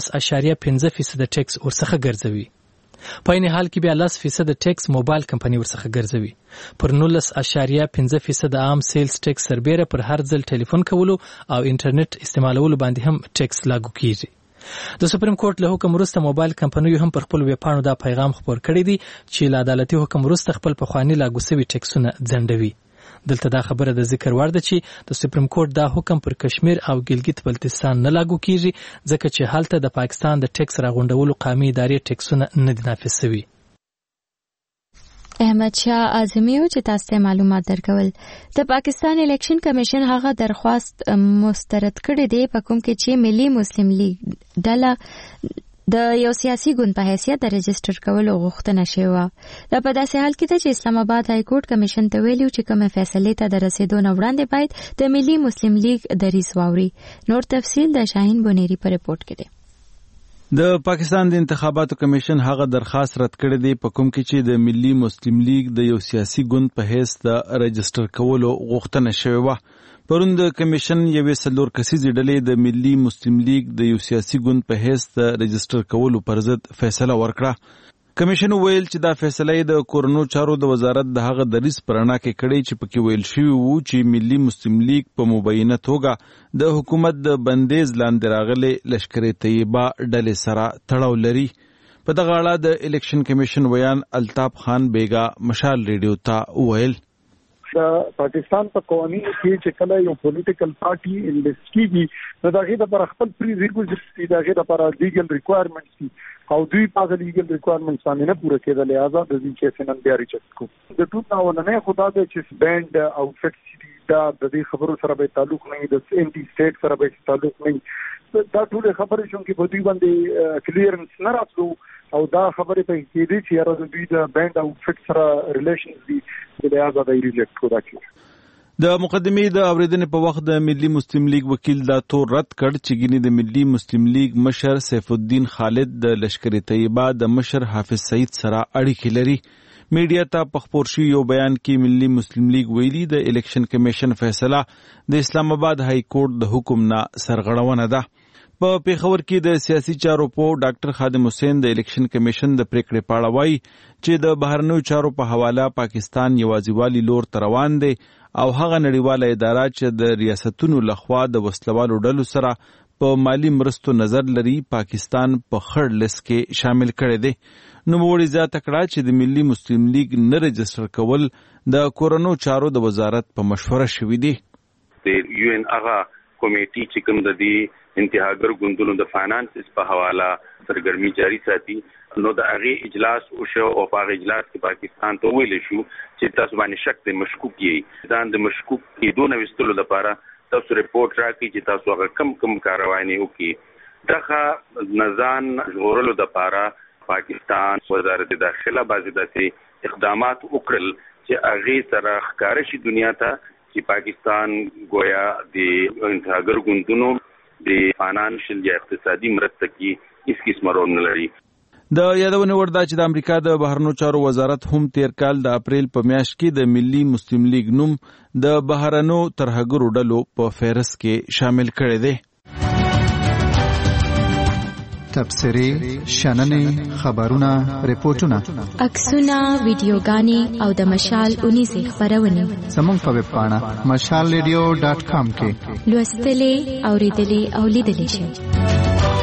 S13: 12.5% ټیکس ورڅخه ګرځوي. په این حال کې بیا 10% ټیکس موبایل کمپنی ورڅخه ګرځوي. پر 19.5% عام سیلز ټیکس سربېره پر هر ځل ټلیفون کولو او انټرنیټ استعمالولو باندې هم ټیکس لاګو کیږي. د سپریم کورټ له حکم وروسته موبایل کمپنیو هم پر خپل ویبپاڼو دا پیغام خپور کړی دی چې له عدالتي حکم وروسته خپل پخواني لاګو شوي ټیکسونه ځنډوي. دلته دا خبره د ذکر وړ ده چې د سپریم کورټ دا حکم پر کشمیر او ګلګت بلتستان نه لاګو کیږي ځکه چې هلته د پاکستان د ټیکس راغونډولو قومي ادارې ټیکسونه نه دي نافذ شوي.
S1: احمد شاه اعظمي چې تاسو ته معلومات درکول. د پاکستان الیکشن کمیشن هغه درخواست مسترد کړی دی په کوم کې چې ملي مسلم لیگ ډله د یو سیاسي ګوند په حیثیت د رجسټر کولو غوښتنه شوې. دا په داسې حال کې ده چې اسلام آباد های کورټ کمیشن ته ویلي چې کومه فیصلې ته د رسیدو نه وړاندې باید د ملي مسلم لیگ دریځ واوري. نور تفصیل د شاهین بونيري په ریپورت کې دی.
S2: د پاکستان د انتخاباتو کمیشن هغه درخواست رد کړی دی په کوم کې چې د ملي مسلم لیگ د یو سیاسي ګوند په حیث د رجسټر کولو غوښتنه شوې و. پرون د کمیشن یوې څلور کسیزې ډلې د ملي مسلم لیگ د یو سیاسي ګوند په حیث د رجسټر کولو پر ضد فیصله ورکړه. کمیشن ویل چې دا فیصله د کورونو چارو د وزارت د هغه دریځ پرانا کې کړی چې پکې ویل شوی وو چې ملي مسلم لیگ په مبینه توګه د حکومت د بندیز لاندې راغلي لشکر طیبه ډلې سره تړاو لري. په دغه اړه د الیکشن کمیشن ویان الطاف خان بیگا مشال ریډیو ته ویل
S4: پاکستان په قوانینو کې چې کله یو پولیټیکل پارټي انلیست کیږي نو دا غي د پر خپل پری ریکوزیټ دا غي د پر لیګل ریکوایرمنټس دي او دوی په لیګل ریکوایرمنټس باندې نه پوره کېدل لہذا د دې کیس نن بیا ریجکټ کو. د ټول نه خدا د چې بینډ او فټ دا د دې خبرو سره به تعلق نه د انټي سټیټ سره به تعلق نه دا ټول خبرې شون کې په دوی باندې کلیرنس نه راتلو او دا خبرې په کې دي چې راځي دوی د بینډ او فټ سره ریلیشنز دي د لہذا د ریجکټ کو راکړي.
S2: د مقدمې د اوریدنې په وخت د ملي مسلم لیگ وکیل دا تور رد کړ چې ګینه د ملي مسلم لیگ مشر سیف الدین خالد د لشکر طیبه د مشر حافظ سعید سره اړیکې لري. میډیا ته په خپور شوي یو بیان کې ملي مسلم لیگ ویلي د الیکشن کمیشن فیصله د اسلام آباد های کورټ د حکم نه سرغړونه ده. په پیښور کې د سیاسي چارو په ډاکټر خادم حسین د الیکشن کمیشن د پریکړې په اړه وایي چې د بهرنیو چارو په حواله پاکستان یوازیوالي لور ته روان دی او هغه نړیواله اداره چې د ریاستونو لخوا د وسلوالو ډلو سره په مالی مرستو نظر لري پاکستان په خړ لیست کې شامل کړی دی. نوموړي زیاته کړه چې د ملي مسلم لیگ نه رجسټر کول د کورونو چارو د وزارت په مشوره شوی دی.
S14: د یو ان هغه کمیټي چې کوم د دې انتهاګر ګوندونو د فاینانس په حواله سرګرمي جاری ساتي نو د هغه اجلاس او شو او په اجلاس کې پاکستان ته ویل شو چې تاسو باندې شک د مشکوک یې ځان د مشکوک کې دونه وستلو لپاره تاسو ریپورت راکړئ چې تاسو هغه کم کاروایی وکړي. دغه نزان ژغورلو لپاره پاکستان وزارت داخله بعضې داسې اقدامات وکړل چې هغې سره ښکاره شي دنیا ته چې پاکستان گویا د انتهاګر ګوندونو د فاینانشل یا اقتصادي مرسته کې هیڅ قسمه رول نه لري.
S2: د یادونې وړ ده چې د امریکا د بهرنیو چارو وزارت هم تیر کال د اپریل په میاشت کې د ملي مسلم لیگ نوم د بهرنیو ترهګرو ډلو په فهرست کې شامل کړی دی.
S15: تبصرې، شننې، خبرونه، ریپورتونه،
S1: عکسونه، ویډیوګانې او د مشال اونیزې خپرونې
S15: زموږ په ویب پاڼه mashalradio.com کې
S1: لوستلې، اوریدلې او لیدلې شئ.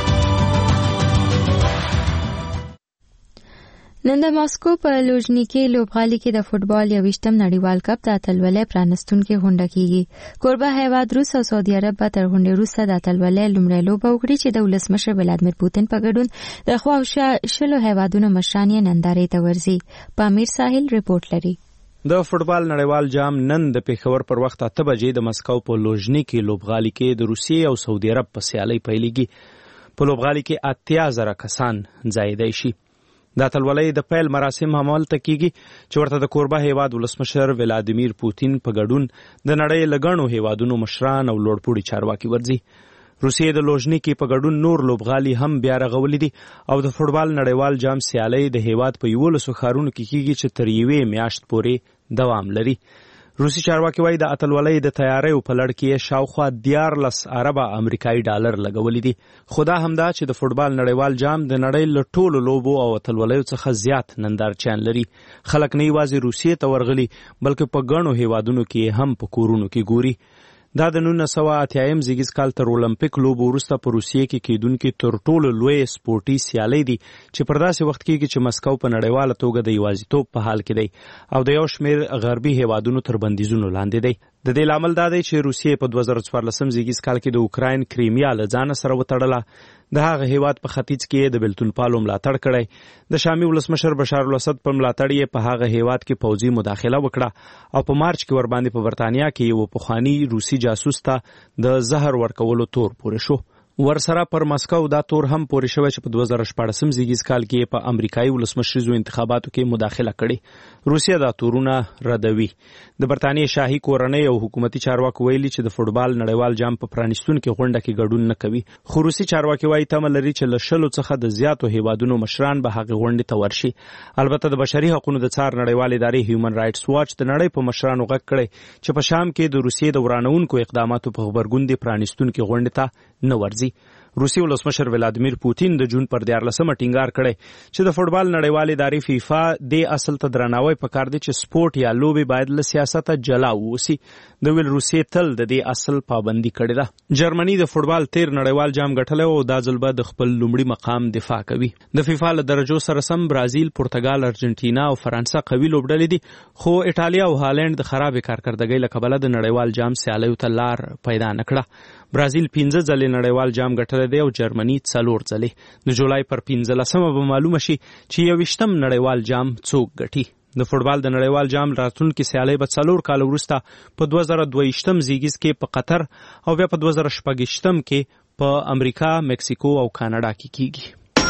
S1: نن د ماسکو په لوژنیکي لوبغالي کې د فوټبال 28م نړیوال کپ د اتلولۍ پرانستونکو غونډه کیږي. کوربه هیواد روس او سعودي عرب به تر غونډې وروسته د اتلولۍ لومړۍ لوبه وکړي چې د ولسمشر ولادیمیر پوتین په ګډون د خواوشا شلو هیوادونو مشران یې نندارې ته ورځي. پامیر ساحل ریپورت لري.
S13: د فوټبال نړیوال جام نن د پیښور پر وخت 8 بجې د مسکو په لوژنیکي لوبغالي کې د روسیې او سعودي عرب په سیالۍ پیلېږي. په لوبغالي کې 80,000 کسان ځایېدای شي. د اتلولۍ د پیل مراسم همالته کیږي چې ورته د کوربه هیواد ولسمشر ولادیمیر پوتین په ګډون د نړۍ له ګڼو هیوادونو مشران او لوړپوړي چارواکي ورځي. روسیې د لوژنیکي په ګډون نور لوبغالي هم بیا رغولي دي او د فوټبال نړیوال جام سیالۍ د هیواد په 11 ښارونو کې کیږي چې تر یوې میاشت پورې دوام لري. روسي چارواکي وایي د اتلولۍ د تیاریو په لړ کې شاوخوا 14 اربه امریکایي ډالر لګولي دي. خو دا همدا چې د فوټبال نړیوال جام د نړۍ له ټولو لوبو او اتلولیو څخه زیات نندارچیان لري. خلک نه یوازې روسیې ته ورغلي بلکې په ګڼو هیوادونو کې هم په کورونو کې ګوري. دا د 1980 زیږیز کال تر اولمپیک لوبو وروسته په روسیې کې کیدونکي تر ټولو لوی سپورتي سیالۍ دي چې پر داسې وخت کې چې مسکو په نړیواله توګه د یوازیتوب په حال کې دی او د یو شمیر غربي هیوادونو تر بندیزونو لاندې دی. د دې لامل دا دی چې روسیې په 2014 زیږیز کال کې د اوکراین کریمیا له ځان سره وتړله. د هغه هیواد په ختیځ کې د بیلتونپالو ملاتړ کړی. د شامي ولسمشر بشار الاسد په ملاتړ یې په هغه هیواد کې پوځي مداخله وکړه او په مارچ کې ورباندې په برتانیا کې یو پخوانی روسي جاسوس ته د زهر ورکولو تور پورې شو. ورسره پر مسکو دا تور هم پورې شوی چې په 2014 زیږیز کال کې په امریکایي ولسمشریزو انتخاباتو کې مداخله کړې. روسیه دا تورونه ردوي. د برتانیې شاهي کورنۍ او حکومتي چارواکو ویلي چې د فوټبال نړیوال جام په پرانیستونکو غونډه کې ګډون نه کوي. خو روسي چارواکي وایي تمه لري چې له شلو څخه د زیاتو هیوادونو مشران به هغه غونډې ته ورشي. البته د بشري حقوقو د څار نړیوال ادارې هیومن رائټس واچ د نړۍ په مشرانو غږ کړی چې په شام کې د روسیې د ورانونکو اقداماتو په خبرګون دي پرانیستونکو غونډې ته نه ورځي. روسي ولسمشر ولادیمیر پوتین د جون پر 14 ټینګار کړی چې د فوټبال نړیوال ادارې فیفا د اصل ته درناوی پکار دی چې سپورت یا لوبي باید له سیاست جلا ووسی. د ویل روسیې تل د دې اصل پابندي کړې ده. جرمني د فوټبال 13 نړیوال جام ګټلی او دا ځل به د خپل لومړي مقام دفاع کوي. د فیفا له درجو سره سم برازیل، پرتګال، ارجنټینا او فرانسه قوي لوبډلې دي خو ایټالیا او هالند د خرابې کارکردګۍ له کبله د نړیوال جام سیالیو ته لار پیدا نه کړه. برازیل 15 ځلې نړیوال جام ګټلی دی او جرمني 4 ځلې. د جولای پر 15 به معلومه شي چې 21م نړیوال جام څوک ګټي. د فوټبال د نړیوال جام راتلونکي سیالۍ به 4 کال وروسته په 2022م زیږیز کې په قطر او بیا په 2026م کې په امریکا، مکسیکو او کاناډا کې کیږي.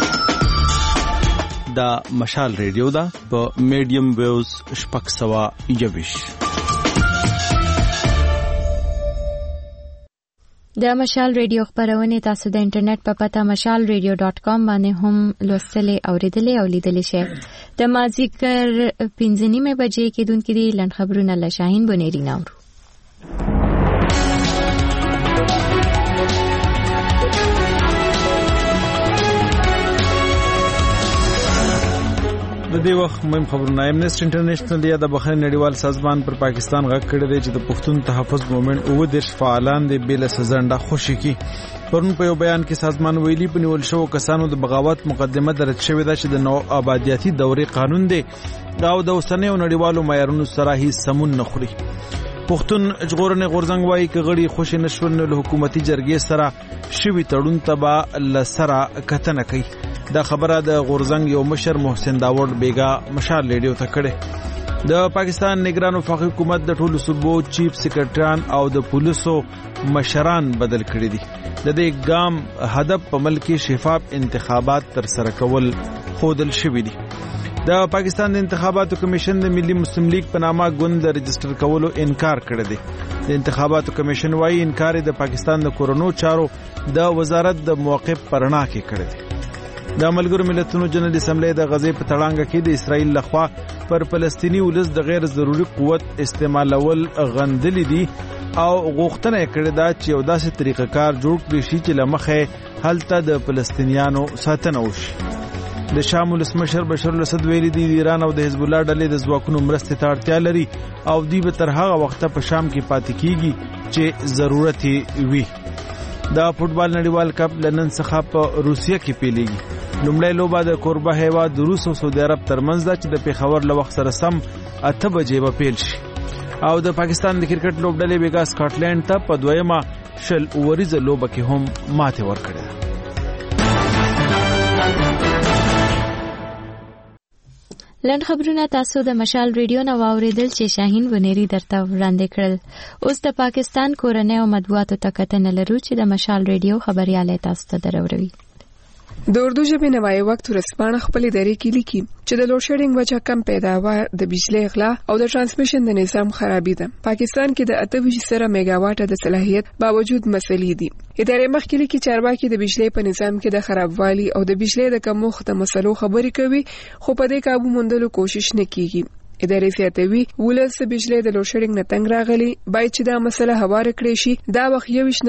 S2: دا مشال ریډیو ده په میډیم ویوز 621.
S1: د مشال ریډیو خبرونه تاسو د انټرنیټ په پته mashalradio.com باندې هم لوستلې اوریدلې او لیدلې شئ. د مازیګر 5:30 بجې کې دونکو دی لن خبرونه له شاهین بنيري ناورو.
S2: د دې وخت مهم خبرونه. امنیسټي انټرنیشنل یا د بخښنې نړیوال سازمان پر پاکستان غږ کړی دی چې د پښتون تحفظ موومېنټ 19 فعالان دي بل سزنده خوشي کی. پرون په یو بیان کې سازمان ویلي په نیول شو کسانو د بغاوت مقدمه درج شوې ده چې د نو آبادیاتي دورې قانون دی او د اوسنیو نړیوالو معیارونو سره هیڅ سمون نه خوري. پښتون ژغورنې غورځنګ وايي کغړي خوشي نشول نو حکومتي جرګې سره شوي تړون تبا لسره کتنه کوي. دا خبره د غورځنګ یو مشر محسن داوود بیگا مشال ریډیو ته کړه. د پاکستان نگران وفاقي حکومت د ټولو صوبو چیف سیکریټریان او د پولیسو مشران بدل کړي دي. د دې ګام هدف په ملک شفاف انتخابات تر سره کول خودل شوی دي. د پاکستان د انتخاباتو کمیشن د ملي مسلم لیگ په نامه ګوند رجستر کولو انکار کړی دی. د انتخاباتو کمیشن وايي انکار د پاکستان د کورونو چارو د وزارت د موقف پرنا کې کړی دی. د ملګرو ملتونو جنرال اسمبلی د غزې په تړانګه کې د اسرائیل لخوا پر فلسطینی ولس د غیر ضروري قوت استعمالول غندلې دي او غوښتنه کړې ده چې یو داسې طریقه کار جوړ کړي شي چې لمخه هلته د فلسطینیانو ساتنه وشي. د شام ولسمشر بشار الاسد ویلي دی ایران او د حزب الله ډلې د ځواکونو مرستې ته اړتیا لري او دوی به تر هغه وخته په شام کې پاتې کیږي چې ضرورت وي. د فوټبال نړیوال کپ لندن څخه په روسیه کې پیلېږي. لومړی لوبه د کوربه هیواد روس او سعودي عرب ترمنځ ده چې د پیښور له وخت سره سم 8 بجې به پیل شي. او د پاکستان د کرکټ لوبډلې بیګا سکاټلند ته په دویمه شل اوریزه لوبه کې هم ماته ورکړه.
S1: لند خبرونه تاسو د مشال ریډیو نو اوریدل چې شاهین بنيري درته وړاندې کړل. اوس د پاکستان کورنۍ او مطبوعاتو ته کتنه لرو چې د مشال ریډیو خبرياله تاسو ته دروړي.
S5: د اردو ژبې نوای وخت ورسپانه خپل ادارې کې لیکي چې د لوډ شیډینګ وجه کم پیداوار د بجلی غلا او د ترانسمیشن د نظام خرابې ده. پاکستان کې د 28 میگاواټ د صلاحیت باوجود مسلې دي. ادارې مخکې لیکي چارواکي د بجلی په نظام کې د خرابوالي او د بجلی د کمښت د مسلو خبرې کوي خو په دې قابو موندلو کوشش نه کیږي. ادارې زیاتوي ولس بجلی د لوډ شیډینګ نه تنګ راغلي باید چې دا مسله هواره کړي شي. دا وخت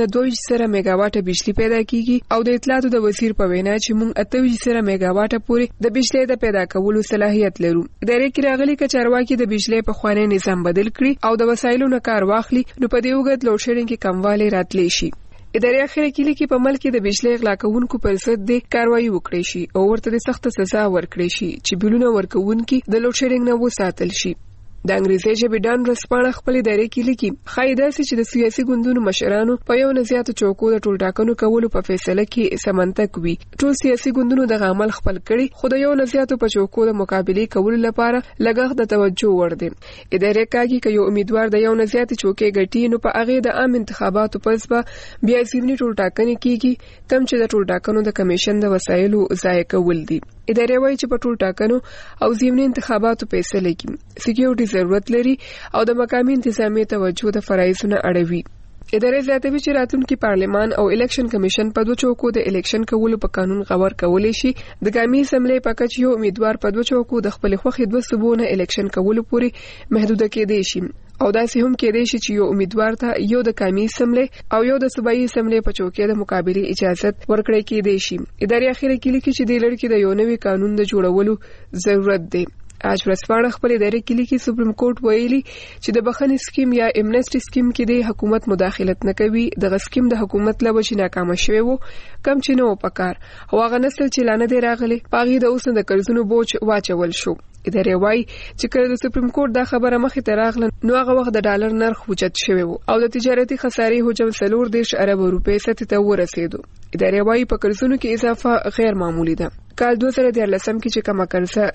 S5: 22 میگاواټ بجلی پیدا کیږي او د اطلاعاتو د وزیر په وینا چې موږ 28 میگاواټ پورې د بجلی د پیدا کولو صلاحیت لرو. ادارې کې راغلي چې چارواکي د بجلی په خواني نظام بدل کړي او د وسایلو نه کار واخلي نو په دې وخت لوډ شیډینګ کې کموالی راتلی شي. ادارې اخیره کې لیکي په ملک د بجلی غلا کوونکو پر ضد د کاروایی وکړي شي او ورته د سخت سزا ورکړي شي چې بلونه ورکوونکي د لوډ شیډینګ نه وساتل شي. د انګریزي ژبې ډان رسپانه خپل ادارې کې لیکي خایدا چې د سیاسي ګوندونو مشرانو په یو نزياتو چوکو د ټولټاکنو کولو په فیصله کې سمنتک وي. ټول سیاسي ګوندونو د عمل خپل کړي خو د یو نزياتو په چوکو د مقابله کولو لپاره لګښت د توجه ور دي. ادارې کوي چې یو امیدوار د یو نزياتي چوکې ګټي نو په هغه د عام انتخاباتو پس به بیا ځینې ټولټاکنې کیږي کم چې د ټولټاکنو د کمیشن د وسایلو ضایع کول دي. ادارې وايي چې په ټولټاکنو او ځینې انتخاباتو فیصله کوي سکیورټي ضرورت لري او د مقامي انتظامی توجه د فرایضو نه اړوي. ادارې زیاتوي چې راتلونکي پارلمان او الیکشن کمیشن په دوه چوکو د الیکشن کولو په قانون غور کولای شي. د قومي اسمبلی په کچ یو امیدوار په دوه چوکو د خپل خوخي دوه صوبونه الیکشن کولو پورې محدود کېدای شي او داسې هم کېدای شي چې یو امیدوار ته یو د قومي اسمبلی او یو د صوبایي اسمبلی په چوکۍ د مقابله اجازه ورکړي کېدای شي. ادارې اخیره کې لیکي چې د لړ کې د یو نوي قانون د جوړولو ضرورت دی. آج ورځپاڼه خپل ادارې کې لیکي سپریم کورټ ویلي چې د بخښنې سکیم یا امنسټي سکیم کې د حکومت مداخلت نه کوي. د سکیم د حکومت له وجې ناکامه شوی وو کم چې نو پکار او هغه نسل چې لانه دی راغلي پاغي د اوس د قرضونو بوج واچول شو. ادارې وايي چې کله د سپریم کورټ دا خبره مخې ته راغله نو هغه وخت د ډالر نرخ اوچت شوی وو او د تجارتي خسارې حجم 40 ارب روپۍ سطح ته ورسېدو. ادارې وايي په قرضونو کې اضافه غیر معمولی ده. کال 2013 کې چې کومه قرضه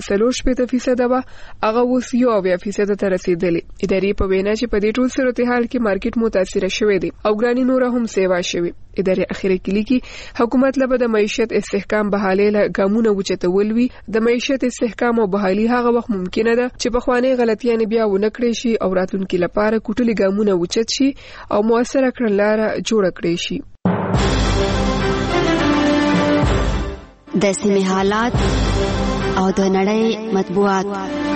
S5: 40% ده هغه اوس 9% ته رسیدلې. ادارې په وینا چې په دې ټول صورتحال کې مارکیټ متاثر شوی دی او ګرانی نور هم سیوا شوی. ادارې اخیری کې لیکي حکومت له د معیشت استحکام بحالي له ګامونه وچتول وي د معیشت استحکام او بحالي هغه وخت ممکنه ده چې په خواني غلطیاں بیا ونکړي شي او راتلونکي لپاره کوټلي ګامونه وچت شي او موثره کړنلاره جوړ کړي شي.
S16: د سیمې حالات او د نړۍ مطبوعات.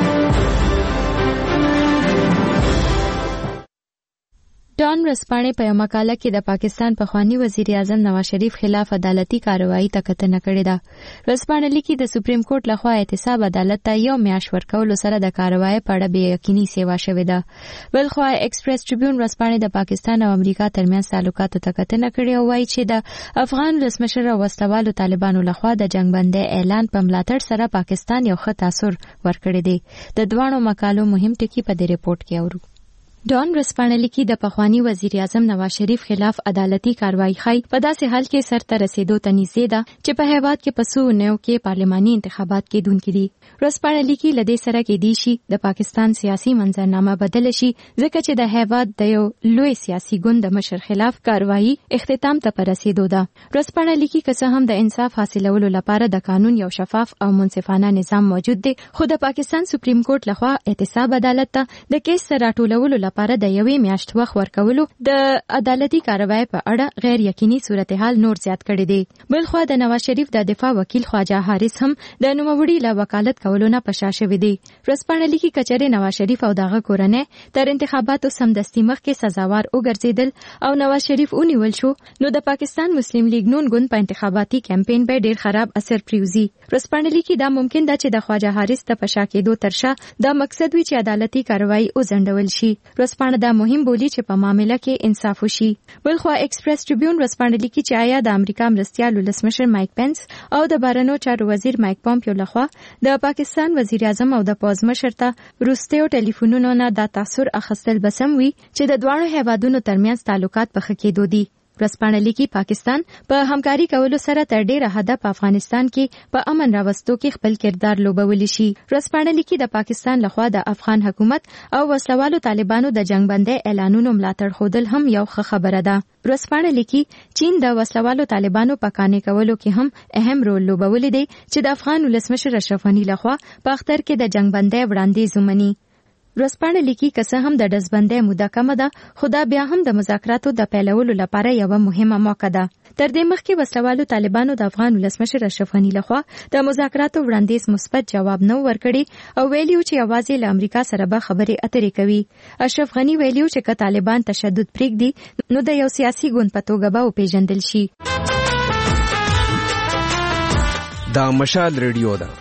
S1: ډان رسپانې په یو مقاله کې د پاکستان پخوانی وزیر اعظم نواز شریف خلاف عدالتي کاروایی ته کتنه کړې ده. رسپانې لیکي د سپریم کورټ لخوا احتساب عدالت ته یو میاشت ورکولو سره د کاروایی په اړه بې یقیني سیوا شوې ده. بلخوا ایکسپریس ټریبیون رسپانې د پاکستان او امریکا ترمنځ تعلقاتو ته کتنه کړې او وایي چې د افغان ولسمشر او وسلوالو طالبانو لخوا د جنگ بندۍ اعلان په ملاتړ سره پاکستان یو ښه تاثر ورکړی دی. د دوانو مقالو مهم ټکي په دې ریپورت کې اورو. ډان رسپانې لیکي د پخوانی وزیر اعظم نواز شریف خلاف عدالتي کاروایی خای په داسې حال کې سر ته رسیدو ته نږدې ده چې په هیواد کې پسو نو کې پارلماني انتخابات کېدونکي دي. رسپانې لیکي لدې سره کې دی شي د پاکستان سیاسي منظرنامه بدل شي ځکه چې د هیواد د یو لوی سیاسي ګوند د مشر خلاف کاروایی اختتام ته رسیدو ده. رسپانې لیکي که څه هم د انصاف حاصلولو لپاره د قانون یو شفاف او منصفانه نظام موجود دی خو د پاکستان سپریم کورټ لخوا احتساب عدالت ته د کیس راټولولو لپاره د یوې میاشت وخت ورکولو د عدالتي کاروایی په اړه غیر یقیني صورتحال نور زیات کړی دی. بلخوا د نواز شریف د دفاع وکیل خواجه حارث هم د نوموړي له وکالت کولو نه پشا شوی دی. رسپانې لیکي کچره نواز شریف او دغه کورنۍ تر انتخاباتو سمدستي مخکې سزاوار وګرځیدل او نواز شریف ونیول شو نو د پاکستان مسلم لیگ نون ګوند په انتخاباتي کمپاین په ډیر خراب اثر پریوزي. رسپانې لیکي دا ممکن ده چې د خواجه حارث ته پشا کېدو ترشا دا مقصد وي چې عدالتي کاروایی وزندول شي. رسپانې دا مهم بولی چې په معاملې کې انصاف وشي. بلخوا ایکسپریس ټریبیون رسپانې لیکي چې آیا د امریکا مرستیال ولسمشر مایک پنس او د بهرنیو چارو وزیر مایک پومپیو لخوا د پاکستان وزیر اعظم او د پوز مشر ته وروستیو ټلیفونونو نه دا تاثر اخیستل بسم وي چې د دواړو هیوادونو ترمنځ تعلقات په ښه کېدو دي. رسپانې لیکي پاکستان په همکاري کولو سره تر ډیره حده په افغانستان کې په امن راوستو کې خپل کردار لوبولی شي. رسپانې لیکي د پاکستان لخوا د افغان حکومت او وسلوالو طالبانو د جنگ بندۍ اعلانونو ملاتړ خودل هم یو ښه خبره ده. رسپانې لیکي چین د وسلوالو طالبانو په قانع کولو کې هم اهم رول لوبولی دی چې د افغان ولسمشر اشرف غني لخوا په اختر کې د جنگ بندۍ وړاندیز ومني. رسپانې لیکي که څه هم د ډزبندۍ موده کمه ده خو دا بیا هم د مذاکراتو د پیلولو لپاره یوه مهمه موقع ده. تر دې مخکې وسلوالو طالبانو د افغان ولسمشر اشرف غني لخوا د مذاکراتو وړاندیز مثبت جواب نه ورکړي او ویلیو چې یوازې له امریکا سره به خبرې اترې کوي. اشرف غني ویلیو چې که طالبان تشدد پرېږدي نو د یو سیاسي ګوند په توګه به وپېژندل شي.
S8: دا مشال ریډیو ده.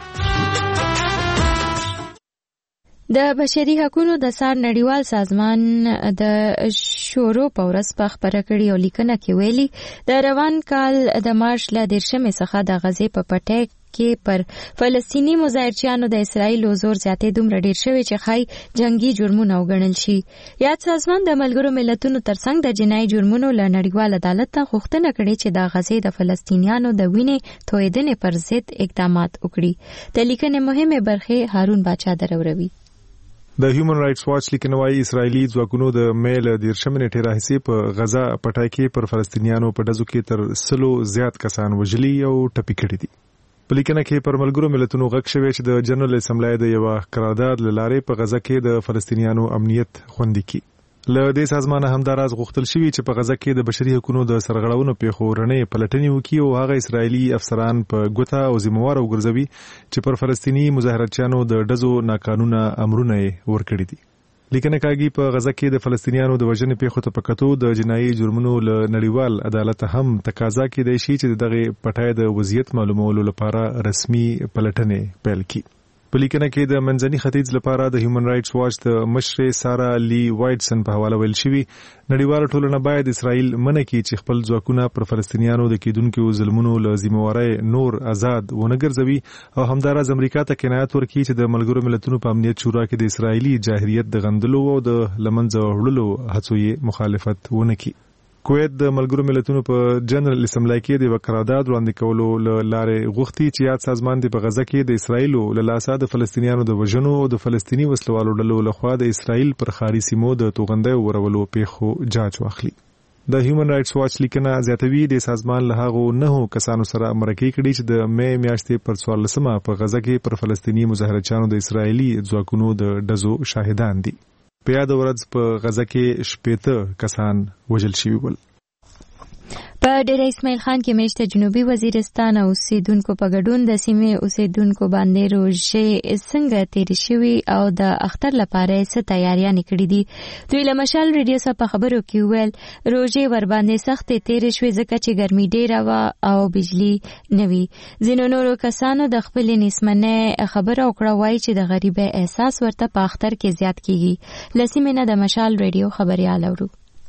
S1: د بشري حقوقو د سار نړیوال سازمان د شورو په ورځ په خبره کړې او لیکنه کې ویلي د روان کال د مارچ له 13 څخه د غزې په پټۍ کې پر فلسطینی مظاهرچیانو د اسرایل زور زیاتې دومره ډیر شوی چې خای جنگي جرمونه وګڼل شي. یاد سازمان د ملګرو ملتونو ترڅنګ د جنایي جرمونو له نړیوال عدالت ته غوښتنه کړې چې د غزې د فلسطینیانو د وینې تویدنې پر ضد اقدامات وکړي. د لیکنې مهمه برخه هارون باچا دروروي.
S17: د هیومن رائټس واچ لیکنوي اسرایلی ځواکونو د میل د 13 نیټې راهیسې په غزا پټای کې پر فلسطینیانو په ډزو کې تر 100 زیات کسان وژلي او ټپي کړي دي. په لیکنه کې پر ملګرو ملتونو غږ شوی چې د جنرال اسمبلی د یو قرارداد لاره په غزا کې د فلسطینیانو امنیت خوندي کړي. له دې سازمان همداراز غوښتل شوی چې په غزا کې د بشري حقوقو د سرغړونو پیښو رڼې پلټنې وکړي او هغه اسرایلی افسران په ګوته او ذمہوار وګرځوي چې پر فلسطینی مظاهرچیانو د ډزو ناقانونه امرونه ورکړي دي. لیکنه کاږي په غزا کې د فلسطینیانو د وژنې پیښو ته پکاتو د جنایي جرمونو له نړیوال عدالت هم تقاضا کیدای شي چې دغه پټای د وضعیت معلومولو لپاره رسمي پلټنې پیل کړي. په لیکنه کې د منځني ختیځ لپاره د هیومن رائټس واچ د مشر سارا لی وایټسن په حواله ویل شوی نړیواله ټولنه باید اسرائیل منع کړي چې خپل ځواکونه پر فلسطینیانو د کېدونکو ظلمونو له ذمہوارۍ نور آزاد ونه ګرځوي او همداراز امریکا ته قناعت ورکړي چې د ملګرو ملتونو په امنیت شورا کې د اسرائیلي جاهلیت د غندلو او د لمنځه وړلو هڅو یې مخالفت ونه کړي. کویت د ملګرو ملتونو په جنرال اسمبلی کې د قرارداد وړاندې کولو لارې غوښتي چې یاد سازمان د په غزا کې د اسرایل له لاسه د فلسطینیانو د وژنو او د فلسطینی وسلوالو ډلو لخوا د اسرایل پر ښاري سیمو د توغندۍ ورولو پیښو جاج واخلي. د هیومن رائټس واچ لیکنه زیاتوي د سازمان له هغو 9 کسانو سره مرکه کړي چې د مې میاشتې پر 14 په غزه کې پر فلسطینی مظاهرچیانو د اسرایلی ځواکونو د ډزو شاهدان دي. په یاد ورځ په غزه کې 18 کسان وژل شوي ول.
S1: په ډیره اسماعیل خان کې میشته جنوبي وزیرستان او اوسیدونکو په ګډون د سیمې اوسیدونکو باندې روژې څنګه تیر شوي او د اختر لپاره څه تیاریانې کړې دي. دوی له مشال ریډیو سره په خبرو کې ویل روژې ور باندې سختې تیرې شوې ځکه چې ګرمي ډیره وه او بجلی نه وي. ځینو نورو کسانو د خپلې نیسمنې خبره وکړه، وایي چې د غریبۍ احساس ورته په اختر کې زیات کیږي. له سیمې نه د مشال ریډیو خبریال اورو.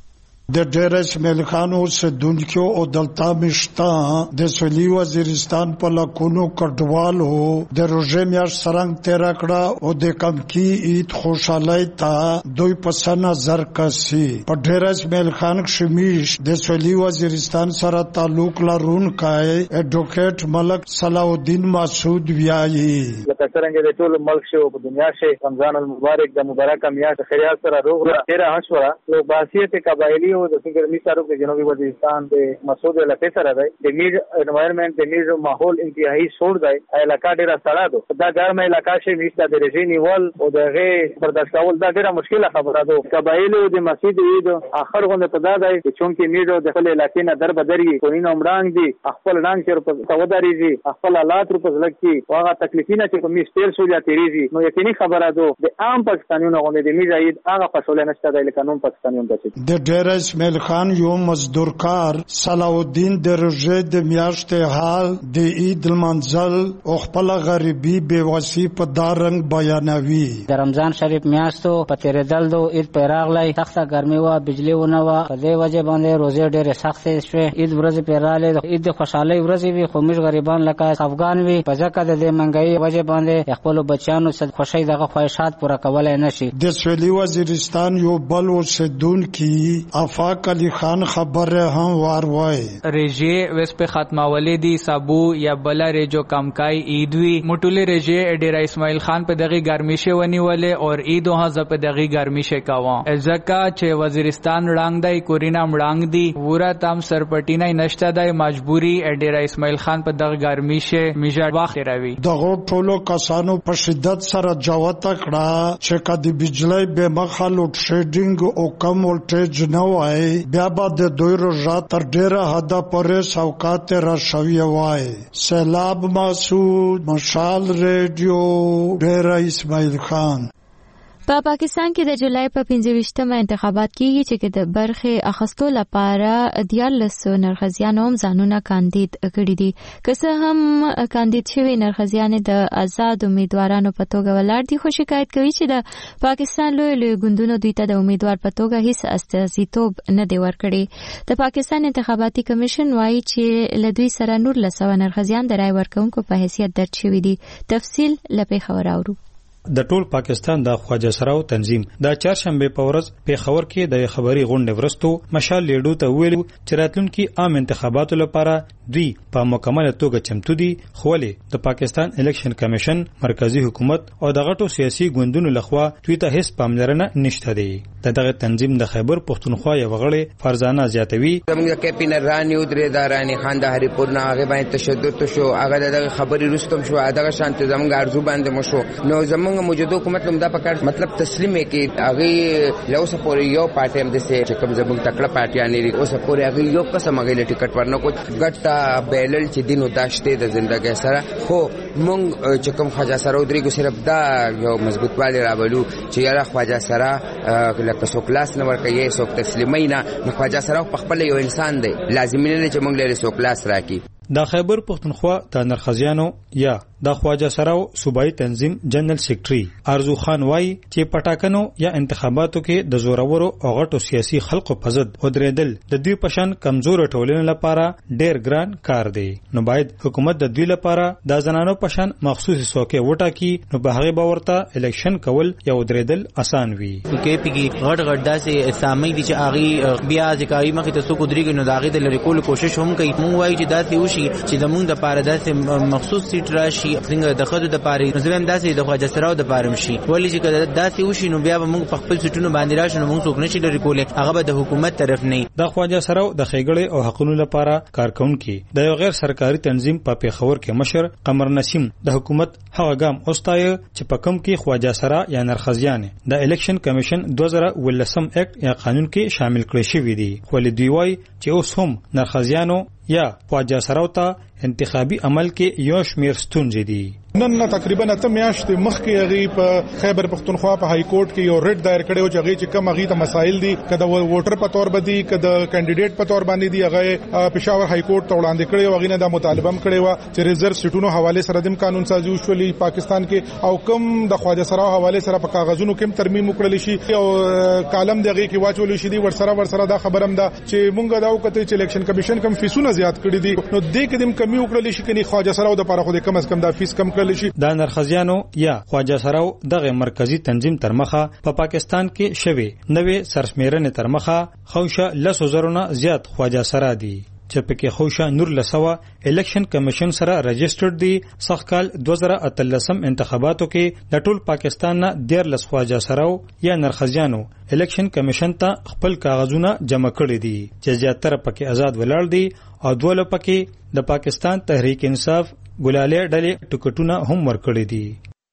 S18: د ډېر اسماعیل خان اوسیدونکو او دلته مشتا د سویلي وزیرستان په لکونو کډوالو د روژې میاشت څرنګه تیر کړه او د کمکی عید خوشحالۍ ته دوی په نظر کسي. په ډېر اسماعیل خان شمیش د سویلي وزیرستان سره تعلق لرونکی اډوکیټ ملک صلاح الدین مسعود ویایي
S19: لکه څنګه د ټول ملک شو په دنیا شي رمضان المبارک د مبارکه میاشت خیریات سره روغ تیرا حشوره لو باسیت قبایلی د ګرمي سره د جنوبي وزیرستان د مسعود علاقې سره دی. د میډ انوایرنمنت د میډ ماحول انتهایی سوړ دی. علاقہ ډیره سړه ده. دا ګرمه علاقہ شي میشته د رژې نیول او دغه برداشت کول دا ډیره مشکله خبره ده. قبایل د مسجد عید اخر غونډه په دا دی چې چونکې میډ د خپل علاقې نه در بدري کوینه عمران دي خپل رنگ چر په توداريږي خپل حالات پر لکه واغه تکلیفینه چې په میشتل شو یا تیریږي نو یقیني خبره ده د عام پاکستانیانو غونډه د میډ عید هغه فصله نشته د قانون پاکستانیانو د
S18: ډیره اسماعیل خان یو مزدورکار صلاح الدین د روژې د میاشتې حال د عید المنزل او خپل غریبي بیوسی په دارنګ بیانوي.
S6: د رمضان شریف میاشتو په تیرېدل دو عید پیراغلی سخته ګرمي و بجلی ونه و په دې وجه باندې روزې ډېرې سختې شوې. عید ورځې پیراله عید د خوشحالۍ ورځې وي خو موږ غریبان لکه افغان وي په ځکه د دې منګي وجه باندې خپل بچیانو سره خوشي دغه خواهشات پوره کولای نشي.
S18: د سویلي وزیرستان یو بل اوسیدونکي آفاق علی خان خبره هم واروي
S20: رژې وس په ختمولې دي سابو یا بل رژو کمکای عید وی مټولې رژې ډیر اسماعیل خان په دغه ګرمي شه ونیولې او عید وه ز په دغه ګرمي شه کاوه ځکه چې وزیرستان وړاند دی کورینا وړاند دی ورا تام سرپټینه نشته دی مجبوری ډیر اسماعیل خان په دغه ګرمي شه میجر وخت راوي.
S18: دغه ټولو کسانو په شدت سره جوات کړه چې کدي بجلی به مخالوت شیډینګ او کم ولټیج نه وای بیا بعد دوی روزه تر ډیره حد پورې سوکات را شوی وای. سیلاب مسعود مشال ریډیو ډیره اسماعیل خان.
S1: په پاکستان کې د جولای په 25مه انتخابات کیږي چې د برخې اخستو لپاره 14 نرخزیانو هم ځانونه کاندید کړي دي. که څه هم کاندید شوي نرخزیان د آزاد امیدوارانو په توګه ولاړ دي خو شکایت کوي چې د پاکستان لوی ګوندونو دوی ته د امیدوار په توګه هیڅ استازیتوب نه دی ورکړي. د پاکستان انتخاباتي کمیشن وایي چې له دوی سره 1900 نرخزیان د رای ورکونکو په حیثیت درج شوي دي. تفصیل له خبر اورو.
S11: د ټول پاکستان د خواجه سراو تنظیم د چهارشنبه په ورځ پیښور کې د خبري غونډې ورستو مشال لیډو ته ویلو چې راتلونکي عام انتخاباتو لپاره دوی په مکمل توګه چمتو دي خو له د پاکستان الیکشن کمیشن مرکزی حکومت او د غټو سیاسي ګوندونو لخوا دوی ته هیڅ پاملرنه نشته دی. دغه تنظیم د خیبر پښتونخوا یو غړي فرزانه زیاتوي
S7: زموږ کیپینر رانی ودرې دارانی خان د هریپور نه هغه باندې تشدد شو هغه د خبري رستم شو دغه شانت زموږ ارزو باندې مشو نو زموږ موجوده حکومت هم دا پکړ مطلب تسلیم کې هغه له اوسه پورې یو پارټي هم د چې کوم زموږ تکړه پارټیانې لري اوسه پورې هغه یو قسم هغه ټیکټ ورنکو ګټا بیلل چې دینو داشته د ژوندۍ سره خو مونږ چې کوم خواجه سره درې ګو صرف دا یو مضبوط والی راولو چې یاره خواجه سره لکه سو کلاس نه ورکه یې سو تسلیمینا نو خواجه سره په خپل یو انسان دی لازمي نه چې مونږ له سو کلاس راکی.
S11: د خیبر پښتونخوا د نرخزیانو یا د خواجه سراو صوبایي تنظیم جنرال سیکریټري ارزو خان وای چې پټاکنو یا انتخاباتو کې د زورورو او غټو سیاسي خلکو په ضد ودرېدل د دوی پشان کمزور ټولنې لپاره ډېر ګران کار دی. نو باید حکومت د دوی لپاره د زنانو پشان مخصوصي څوکۍ وټاکي نو به هغه باورته الیکشن کول یا ودرېدل اسان وي.
S21: کې پیږي غټ غټ داسې اسامي دي چې هغه بیا ځکه مخې ته څوک درېږي نو داغه د لری کول کوشش هم کوي. مونږ وایي چې داسې وشي چې زمونږ د پاره داسې مخصوص سیټ راشي څنګه د خدو د پاره نظم داسې د خواجه سراو د پاره مشي ولی چې کله داسې وشي نو بیا موږ په خپل سټونو باندې راشو نو موږ څوک نشي لري کولای هغه به د حکومت طرف نه
S3: د خواجه سراو د خېګړې او حقوقو لپاره کارکونکي د یو غیر سرکاري تنظیم په پیښور کې مشر قمر نسیم د حکومت هغه ګام اوستای چې په کوم کې خواجه سرا یا نرخزیان د الیکشن کمیشن 2013 اکټ یا قانون کې شامل کړی شوی دی خو لدی وای چې اوس هم نرخزیانو یا خواجه سراو ته انتخابي عمل کې یو شمیر ستونزې دي
S22: نن تقریبا ته میاشتې مخکې هغه په خیبر پختونخوا په های کورټ کې یو ریټ دایر کړو چې هغه چې کم هغه ته مسایل دي کله ووټر په تور باندې کله کینډیډیټ په تور باندې دی هغه پېښور های کورټ ته وړاندې کړو هغه نه د مطالبه کړو چې ریزرو سټونو حواله سره د قانون سازي وشولي پاکستان کې او کم د خواجه سرا حواله سره په کاغذونو کې ترمیم وکړل شي او کالم دغه کې واچول شي دی ورسره دا خبرم ده چې مونږ دا وکړو چې الیکشن کمیشن کم فیسونه زیات کړی دي نو دې کې دم کمی وکړل شي کني خواجه سراو د لپاره خو د کم از کم د فیس کم کړل شي
S3: د نرخزیانو یا خواجه سراو دغه مرکزی تنظیم تر مخه په پاکستان کې شوی نوې سرشمیرنې تر مخه خوشه 10,000 نه زیات خواجه سرا دي چې پکې خوشه نور لسوا الیکشن کمیشن سره رجسټرډ دي سخکال 2013 انتخاباتو کې د ټول پاکستان نه 13 خواجه سراو یا نرخزیانو الیکشن کمیشن ته خپل کاغذونه جمع کړي دي چې زیاتره پکې آزاد ولاړ دي او دوله پکې د پاکستان تحریک انصاف ګلاله ډلې ټکټونه هم ورکړي دي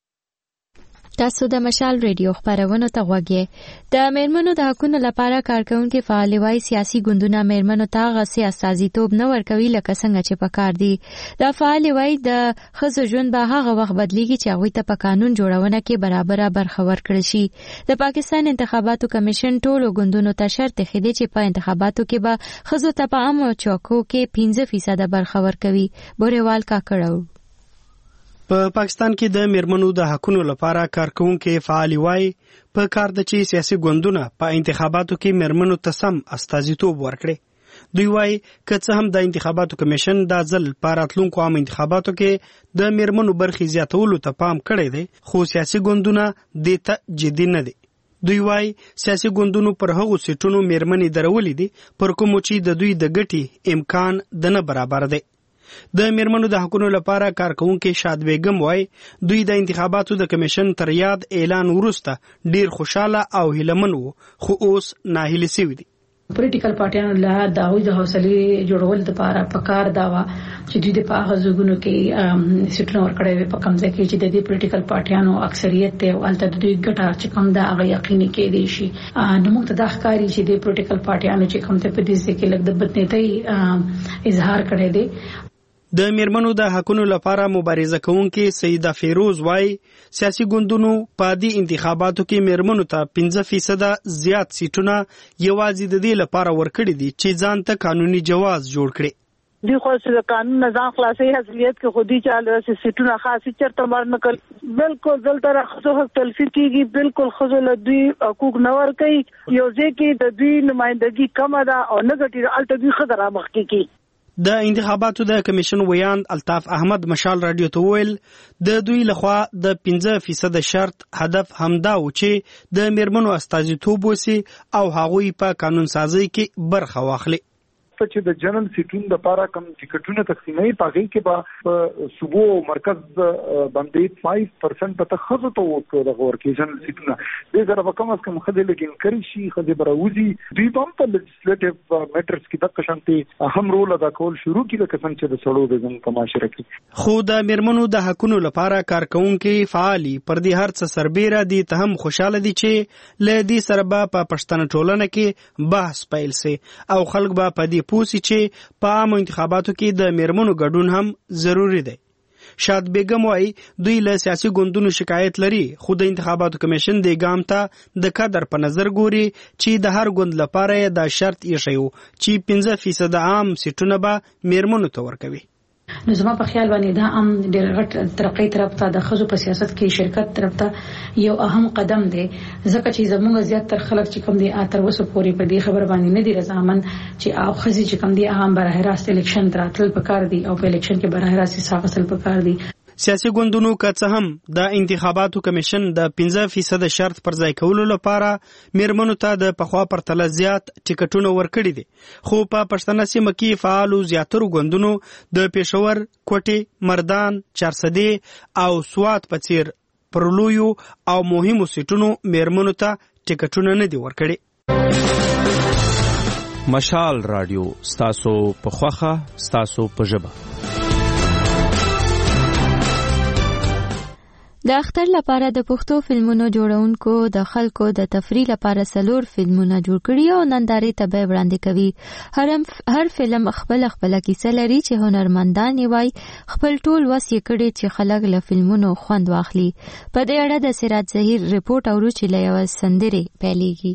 S1: تاسو د مشال ریډیو خبرونه ته غوږی د میرمنو د حقوقو لپاره کارکونکو فعال وای سیاسي ګوندونه میرمنو ته غسي استازیتوب نه ورکوي لکه څنګه چې پکار دي د فعال وای د خزو ژوند به هغه وخت بدلیږي چې هغه ته په قانون جوړونه کې برابر برخه ورکړي شي د پاکستان انتخاباتو کمیشن ټولو ګوندونو ته شرط خېدي چې په انتخاباتو کې به خزو ته په عامو چوکو کې 15% برخه ورکوي بوريوال کا کړو
S23: په پاکستان کې د میرمنو د حقوقو لپاره کارکونکو فعال وای په کار د چي سیاسي ګوندونه په انتخاباتو کې میرمنو ته سم استازیتوب ورکړي دوی وای که څه هم د انتخاباتو کمیشن د ځل پاراتلونکو عام انتخاباتو کې د میرمنو برخې زیاتولو ته پام کړی دی خو سیاسي ګوندونه د ته جدي نه دي دوی وای سیاسي ګوندونو پر هغو سیټونو میرمنې درولې دي پر کوم چې د دوی د ګټي امکان د نه برابر دی د میرمنو د حقوقو لپاره کارکونکو شاد بیگم وای دوی د انتخاباتو د کمیشن تر یاد اعلان وروسته ډیر خوشاله او هیلمن وو خو اوس ناهیلي شوی دي
S24: پولیټیکل پارټیانو له د حوصله جوړول لپاره پکار داوا چې دوی د پاغه زګونو کې سټنو ورکړې په کمزې کې چې د دې پولیټیکل پارټیانو اکثریت ته ولته د دوی ګټه چې کم دا هغه یقیني کې دي شي نو موږ ته د ښکاری چې د پولیټیکل پارټیانو چې کم ته په دې کې لږ د بدنیتۍ اظهار کړي دي
S23: د میرمنو د حقوقو لپاره مبارزه کوونکې سیده فیروز وای سیاسي ګوندونو په دې انتخاباتو کې میرمنو ته 15% زیات سیټونه یوازې د دې لپاره ورکړي دي چې ځان ته قانوني جواز جوړ کړي
S25: دی خو چې قانون نظام خلاصي حیثیت کې خودي چاله سیټونه خاصي چرته مرنکل بالکل دلته خصو حق تلفی کیږي بالکل خصو له دوی حقوق نه ور کوي یو ځکه د دوی نمائندګي کم ده او نګټي الټ دوی خطر مخ کی
S23: د انتخاباتو د کمیشن ویاند الطاف احمد مشال رادیو ته ویل د دوی لخوا د 15% شرط هدف همدا و چې د میرمنو استازیتوب وسی او هغوی په قانون سازي کې برخه واخلي
S4: چې د جنرال سیټونو د لپاره کم ټیکټونه تقسیموي پاږي کې به صوبو مرکز باندې 5% په تخصص ته ورکړل ورکې جنرال سیټونه د زره په کم از کم خدای لګین کړی شي خدای براوزي دوی په لیجسلیټیو میټرز کې د قشنتي اهم رول ادا کول شروع کړي کسان چې د سړو د ځن په معاشره کې
S23: خو د میرمنو د حقوقو لپاره کارکونکو فعالي پر دې هر څه سربېره دي ته هم خوشاله دي چې لدې سره په پښتنه ټولنه کې بحث پیل سي او خلک به په دې پوسی چې په عام انتخاباتو کې د میرمنو ګډون هم ضروری دی شاد بیگم وای دوی له سیاسي ګوندونو شکایت لري خو د انتخاباتو کمیشن د ګام ته د قدر په نظر ګوري چې د هر ګوند لپاره د شرط یې شیو چې 15% عام سیټونه به میرمنو ته ورکوي
S24: نو زما په خیال باندې دا هم ډېر غټ ترقۍ طرف ته د خزو په سیاست کې شرکت طرف ته یو اهم قدم دی ځکه چې زموږ زیات تر خلک چې کوم دي اتر وسو پوری په دې خبر باندې نه دي رضامند چې او خزي چې کوم دي هغه بره راست الیکشن تراتل پکار دي او په الیکشن کې بره راست حساب اصل پکار دي
S23: سیاسي ګوندونو که څه هم د انتخاباتو کمیشن د 15% شرط پر ځای کولو لپاره میرمنو ته د پخوا پرتله زیات ټیکټونه ورکړي دي، خو په پښتنه سیمه کې فعالو زیاترو ګوندونو د پېښور، کوټې، مردان، چارسدې او سوات په څیر پر لویو او مهمو سیټونو میرمنو ته ټیکټونه نه دي ورکړي.
S2: مشال رادیو ستاسو په خوخه ستاسو په ژبه.
S1: د اختر لپاره د پښتو فلمونو جوړونکو د خلکو د تفریح لپاره 4 فلمونه جوړ کړي او نندارې ته به وړاندې کوي. هر فلم خپل کیسه لري چې هنرمندان یې وای خپل ټول وس یې کړي چې خلک له فلمونو خوند واخلي. په دې اړه د سراج ظهیر ریپورت اورو چې له یو سندرې پیلېږي.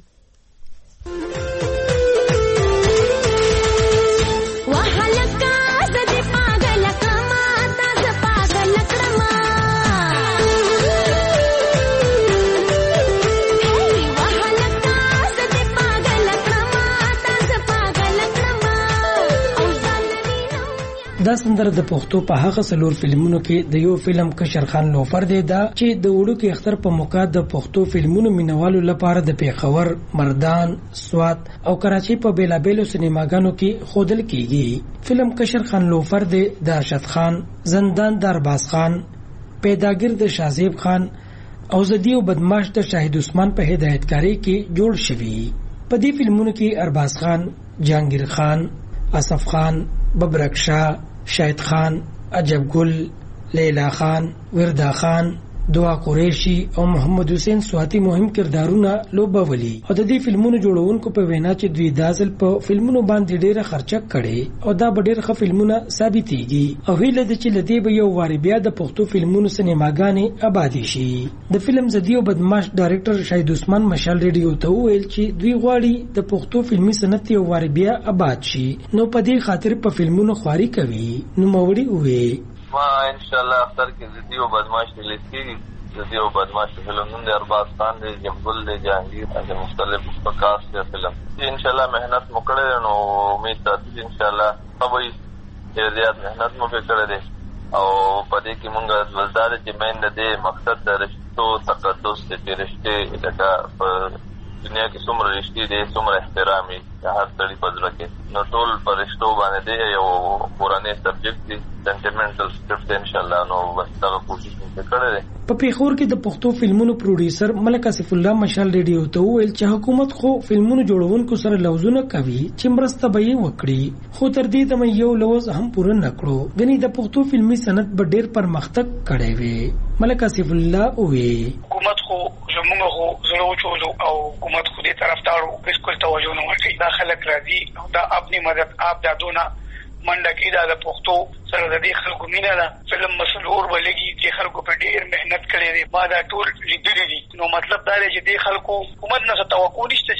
S9: دا سندره د پښتو په هغه 4 فلمونو کې د یو فلم کشر خان لوفر دی دا چې د وړوکي اختر په موقع د پښتو فلمونو مینوالو لپاره د پیښور، مردان، سوات او کراچي په بیلابېلو سینماګانو کې خودل کیږي. فلم کشر خان لوفر دی د ارشد خان، زندان د ارباز خان، پیداګر د شازیب خان او زدی او بدمعاش د شاهد عثمان په هدایتکاری کې جوړ شوی. په دې فلمونو کې ارباز خان، جهانگیر خان، اصف خان، ببرک شاه، شاهد خان، عجب گل، لیلا خان، وردا خان، دعا قریشی او محمد حسین سواتی مهم کردارونه لوبولي. او د دې فلمونو جوړونکو په وینا چې دوی دازل په فلمونو باندې ډیره خرچه کړي او دا به ډیر ښه فلمونه ثابتېږي او هیله ده چې لدی به یو واری بیا د پښتو فلمونو سینماګانې آبادی شي. د فلم زدی او بدمعاش ډایرکټر شاهد عثمان مشال ریډیو ته ویل چې دوی غواړي د پښتو فلمي صنعت یو واری بیا آباد شي، نو په دې خاطر په فلمونو خواري کوي. نو موري وې
S10: ما ان شاء الله اختر کې زدی او بدمعاش ریلیز کیږي. زدی او بدمعاش فلم نن د ارباز خان دی، جمبل دی، جهانگیر د مختلف پکاس دی فلم. ان شاء الله مهنت مو کړی نو امید ده ان شاء الله سبوي ډیر زیات مهنت مو کړی دی او په دې کې مونږ وزدار چې مین دې مقصد د رشتو تقدس ته رشته دغه په دنیا کې څومره رشتې دي څومره احترامي هر ځړي په ځل کې نو ټول پر رشتو باندې دی یو قرآني سبجیکټ دی سنټیمنټل سکرپټ ان شاء الله نو بس دا کوشش وکړه.
S9: په پیښور کې د پښتو فلمونو پروډوسر ملک اسف الله مشال ریډیو ته ویل چې حکومت خو فلمونو جوړونکو سره لوزونه کوي چې مرسته به یې وکړي، خو تر دې دمه یو لوز هم پوره نکړو. غني د پښتو فلمي صنعت به ډیر پرمختګ کړی وي. ملک اسف الله وی
S12: حکومت خو زموږ خو زړه وچولو او حکومت خو دې طرفدارو بالکل توجه نه ورکوي. دا خلک راځي او دا خپل مدد آپ دادونه منډه کې دا د پښتو سره د دې خلکو مینه ده. فلم مسلور ولګي چې خلکو په ډیر مهنت کړی دی، ما دا ټول لیدلي دي. نو مطلب دا دی چې دې خلکو حکومت نه توقع نشته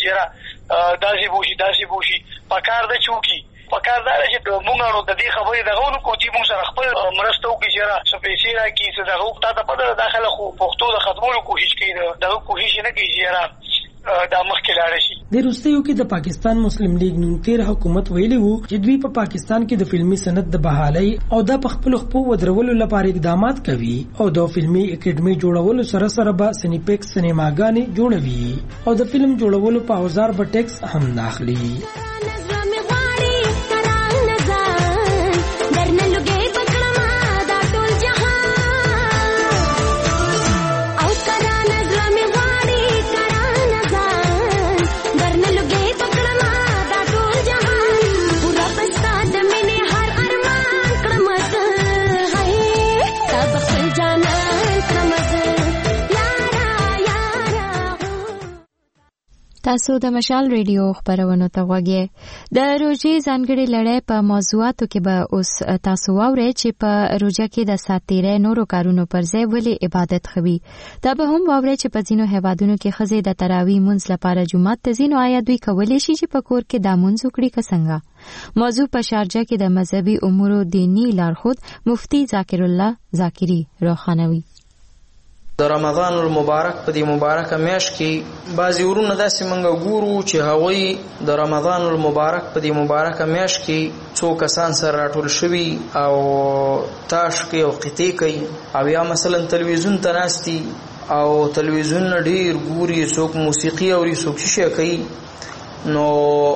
S12: چې داسې بوشي پکار د چوکي پکار دا چې مونږ نو د دې خبرې دغه نو کوتي مونږ سره خپل مرسته وکړي چې را سپېڅلې راکړي چې دغه تا ته پته داخله خو پښتو د ختمولو کوشش کوي، دغه کوشش نه کوي چې را دا مخکې لاړ شي.
S9: د روسیو کې د پاکستان مسلم لیگ نوم تیر حکومت ویلي وو چې دوی په پاکستان کې د فلمي صنعت د بحالۍ او د خپل خپل ودرولو لپاره اقدامات کوي او د فلمي اکیډمي جوړولو سره به سینیپیکس سینماګانې جوړوي او د فلم جوړولو په اوزار به ټیکس هم داخلي.
S1: تاسو د مشال ریډیو خبرونه ته وګورئ. د روزي ځانګړي لړۍ په موضوعاتو کې به اوس تاسو واورئ چې په روزه کې د ساتیرې نورو کارونو پر ځای ولې عبادت خوي. دا به هم واورئ چې په ځینو هیوادونو کې ښځې د تراویح منځ لپاره جمعه ته ځینو آیا دوی کولی شي چې په کور کې دا منځ وکړي که څنګه. موضوع په شارجه کې د مذهبي امورو دینی لارښود مفتی ذاکر الله ذاکری روښانوي.
S5: د رمضان المبارک په دې مبارکه میاشت کې بعضې ورونه داسې موږ ګورو چې هغوی د رمضان المبارک په دې مبارکه میاشت کې څو کسان سره راټول شوي او تاش کوي او قطې کوي او یا مثلا تلویزیون ته ناست دي او تلویزیون ډېر ګوري، څوک موسیقي اوري، څوک شیشه کوي. نو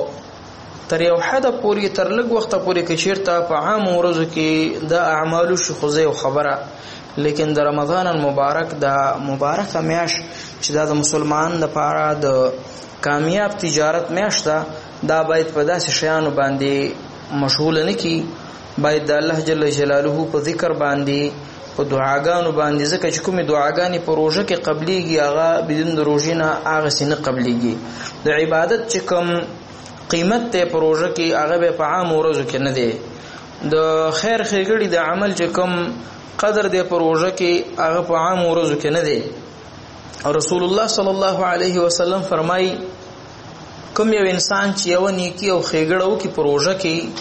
S5: تر یو حده پورې، تر لږ وخته پورې که چېرته په عامو ورځو کې د اعمالو شي خو زه یو خبره، لیکن د رمضان المبارک د مبارکه میاشت چې دا د مسلمان لپاره د کامیاب تجارت میاشت ده، دا باید په داسې شیانو باندې مشغوله نه کړي. باید د الله جل جلاله په ذکر باندې، په دعاګانو باندې، ځکه چې کومې دعاګانې په روژه کې قبلیږي هغه بدون د روژې نه هغسې نه قبلیږي. د عبادت چې کوم قیمت دی په روژه کې هغه به په عامو ورځو کې نه دی. د خیر ښېګړې د عمل چې کوم قدر دی په روژه کې هغه په عامو ورځو کې نه دی. رسول الله صلی الله علیه وسلم فرمایي کوم یو انسان چې یو نیکی او ښېګړه وکړي په روژه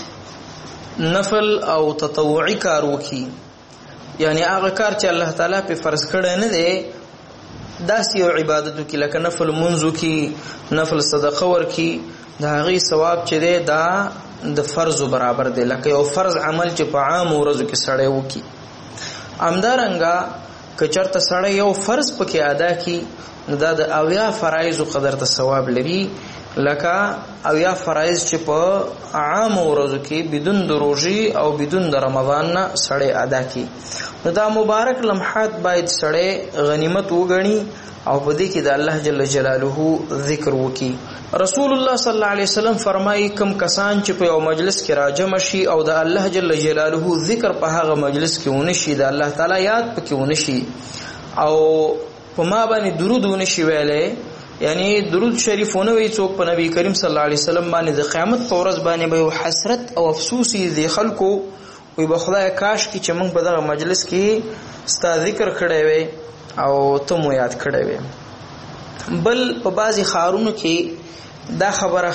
S5: کې، نفل او تطوعي کار وکړي، یعنی هغه کار چې الله تعالی په فرض کړی نه دی، داسې یو عبادت وکړي لکه نفل منځ وکړي، نفل صدقه ورکړي، د هغې ثواب چې دی دا د فرضو برابر دی، لکه یو فرض عمل چې په عامو ورځو کې سړی وکړي. همدارنګه که چېرته سړی یو فرض پکې ادا کړي نو دا د 80 فرایضو قدر ته ثواب لري، لکه 80 فرایض چې په عامو ورځو کې بدون د روژې او بدون د رمضان نه سړی ادا کړي. نو دا مبارک لمحات باید سړی غنیمت وګڼي او په دې کې د الله جل جلاله ذکر وکړي. رسول الله صلی الله علیه وسلم فرمایي کوم کسان چې په یو مجلس کې راجمع شي او د الله جل جلاله ذکر په هغه مجلس کې ونشي، د الله تعالی یاد پکې ونشي او په ما باندې درود ونشي ویلی، یعنی درود شریف ونه وي څوک په نبی کریم صلی الله علیه وسلم باندې، د قیامت په ورځ باندې به یو حسرت او افسوس یې د خلکو وي به خدای کاش کې چې موږ په دغه مجلس کې ستا ذکر کړی وی او ته مو یاد کړی وی. بل په بعضې ښارونو کې دا خبره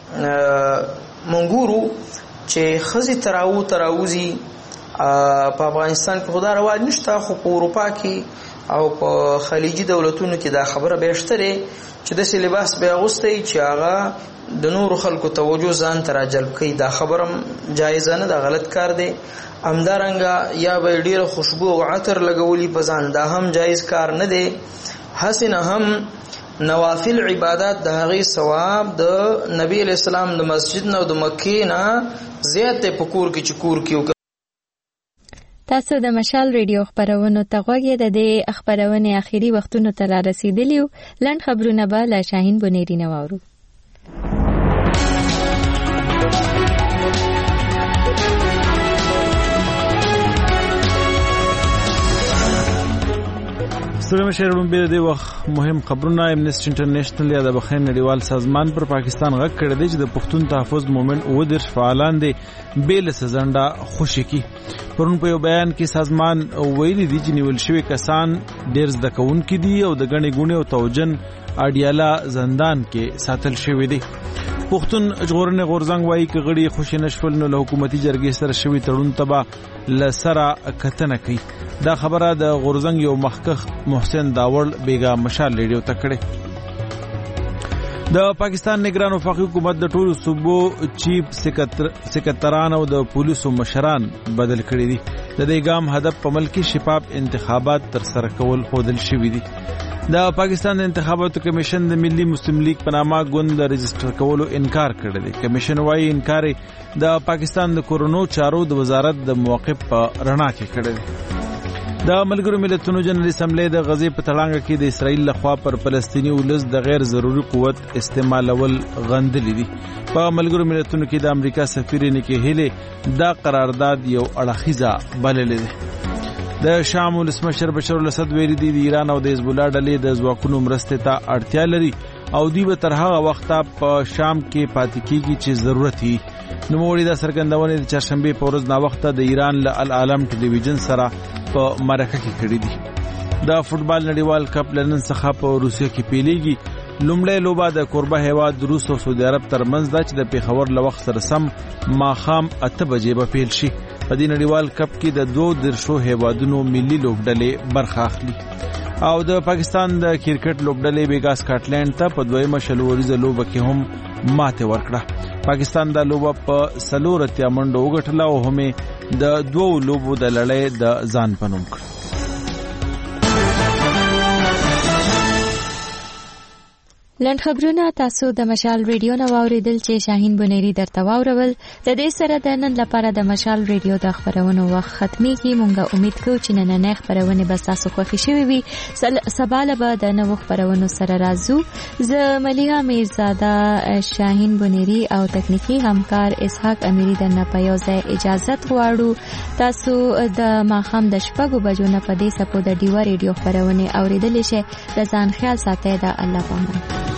S5: منګورو چې ښځې تراوزي په افغانستان کې خو دا رواج نشته، خو په اروپا کې او په خلیجي دولتونو کې دا خبره به شته دی چې داسې لباس به اغوستی چې هغه د نورو خلکو توجه ځان ته راجلب کوي. دا خبره جایزه نه ده، غلط کار دی. همدارنګه یا به ډېره خوشبو او عطر لګولي په ځان، دا هم جایز کار نه دی. هسې نه هم نوافل عبادات د هغې ثواب د نبی علیه السلام د مسجد نه او د مکې نه زیات دی په کور کې چې کور کې.
S1: تاسو د مشال ریډیو خبرونو ته غوږ یې. د دې خبرونې اخیری وختونو ته را رسیدلی، لنډ خبرونه به له شاهین بنيري نه واورو.
S2: ستړي شهرونو به د وخت مهم خبرونه. امنیسټي انټرنیشنل یا د بخښنې نړیوال سازمان پر پاکستان غږ کړی دی چې د پښتون تحفظ مومنټ 29 فعالان دي بیل سزنده خوشي کی. پرون په یو بیان کې سازمان ویلي دی چې نیول شوی کسان ډېر زده کوونکي دي او د غني ګونې او توجن اډیالا زندان کې ساتل شوی دی. پښتون ژغورنې غورځنګ وایي چې غړي خوشي نشول نو له حکومتي جرګې سره شوی تړون تبا لسره کتنه کوي. دا خبره د غورځنګ یو مخکخ محسن داوړ بیګا مشال ریډیو ته کړې. د پاکستان نگران وفاقي حکومت د ټولو صوبو چیف سکرتران او د پولیسو مشران بدل کړي دي. د دې ګام هدف په ملکی شفاف انتخابات تر سره کول خودل شوی دي. د پاکستان د انتخاباتو کمیشن د ملي مسلم لیگ په نامه ګوند د رجسټر کولو انکار کړی دی. کمیشن وايي انکار د پاکستان د کورونو چارو د وزارت د موقف په رڼا کې کړی دی. د ملګرو ملتونو جنرال اسمبلی د غزې په تړانګه کې د اسرائیل لخوا پر فلسطینی ولس د غیر ضروري قوت استعمالول غندلې دي. په ملګرو ملتونو کې د امریکا سفیر نکی هیلی دا قرارداد یو اړخیزه بللې ده. د شام ولسمشر بشار الاسد ویلي دی د ایران او د حزب الله ډلې د ځواکونو مرستې ته اړتیا لري او دوی به تر هغه وخته په شام کې پاتې کیږي چې ضرورت وي. نوموړي دا څرګندونه د چهارشنبه په ورځ ناوخته د ایران له العالم ټلویزیون سره په مرکه کې کړې دي. د فوتبال نړیوال کپ لندن څخه په روسیه کې پیلېږي لومړی لوبه د کوربه هیواد روس او سعودي عرب ترمنځ ده چې د پیښور له وخت سره سم ماښام 8 بجې به پیل شي. په دې نړیوال کپ کې د 32 هیوادونو ملي لوبډلې برخه اخلي. او د پاکستان د کرکټ لوبډلې بیګا سکاټلند ته په دویمه شلوریزه لوبه کې هم ماته ورکړه. پاکستان دا لوبه په 4 منډو وګټله او هم د 2 لوبو د لړۍ د ځان په نوم کړ.
S1: لنډ خبرونه تاسو د مشال ریډیو نو اوریدل چې شاهین بنيري درته واورول. د دې سره د نن لپاره د مشال ریډیو د خبرونو وخت ختميږي. مونږه امید کوو چې نن خبرونه به تاسو خوښ شي وي. سبا له به د نو خبرونو سره راځو. زه مليها میرزاده، شاهین بنيري او تکنیکی همکار اسحاق امیری د نه پيوزه اجازه غواړو. تاسو د ماخام د شپږو بجو نه په دې سپو د ډیوا ریډیو خبرونه اوریدل شي. ځان خیال ساتئ. د الله پامان.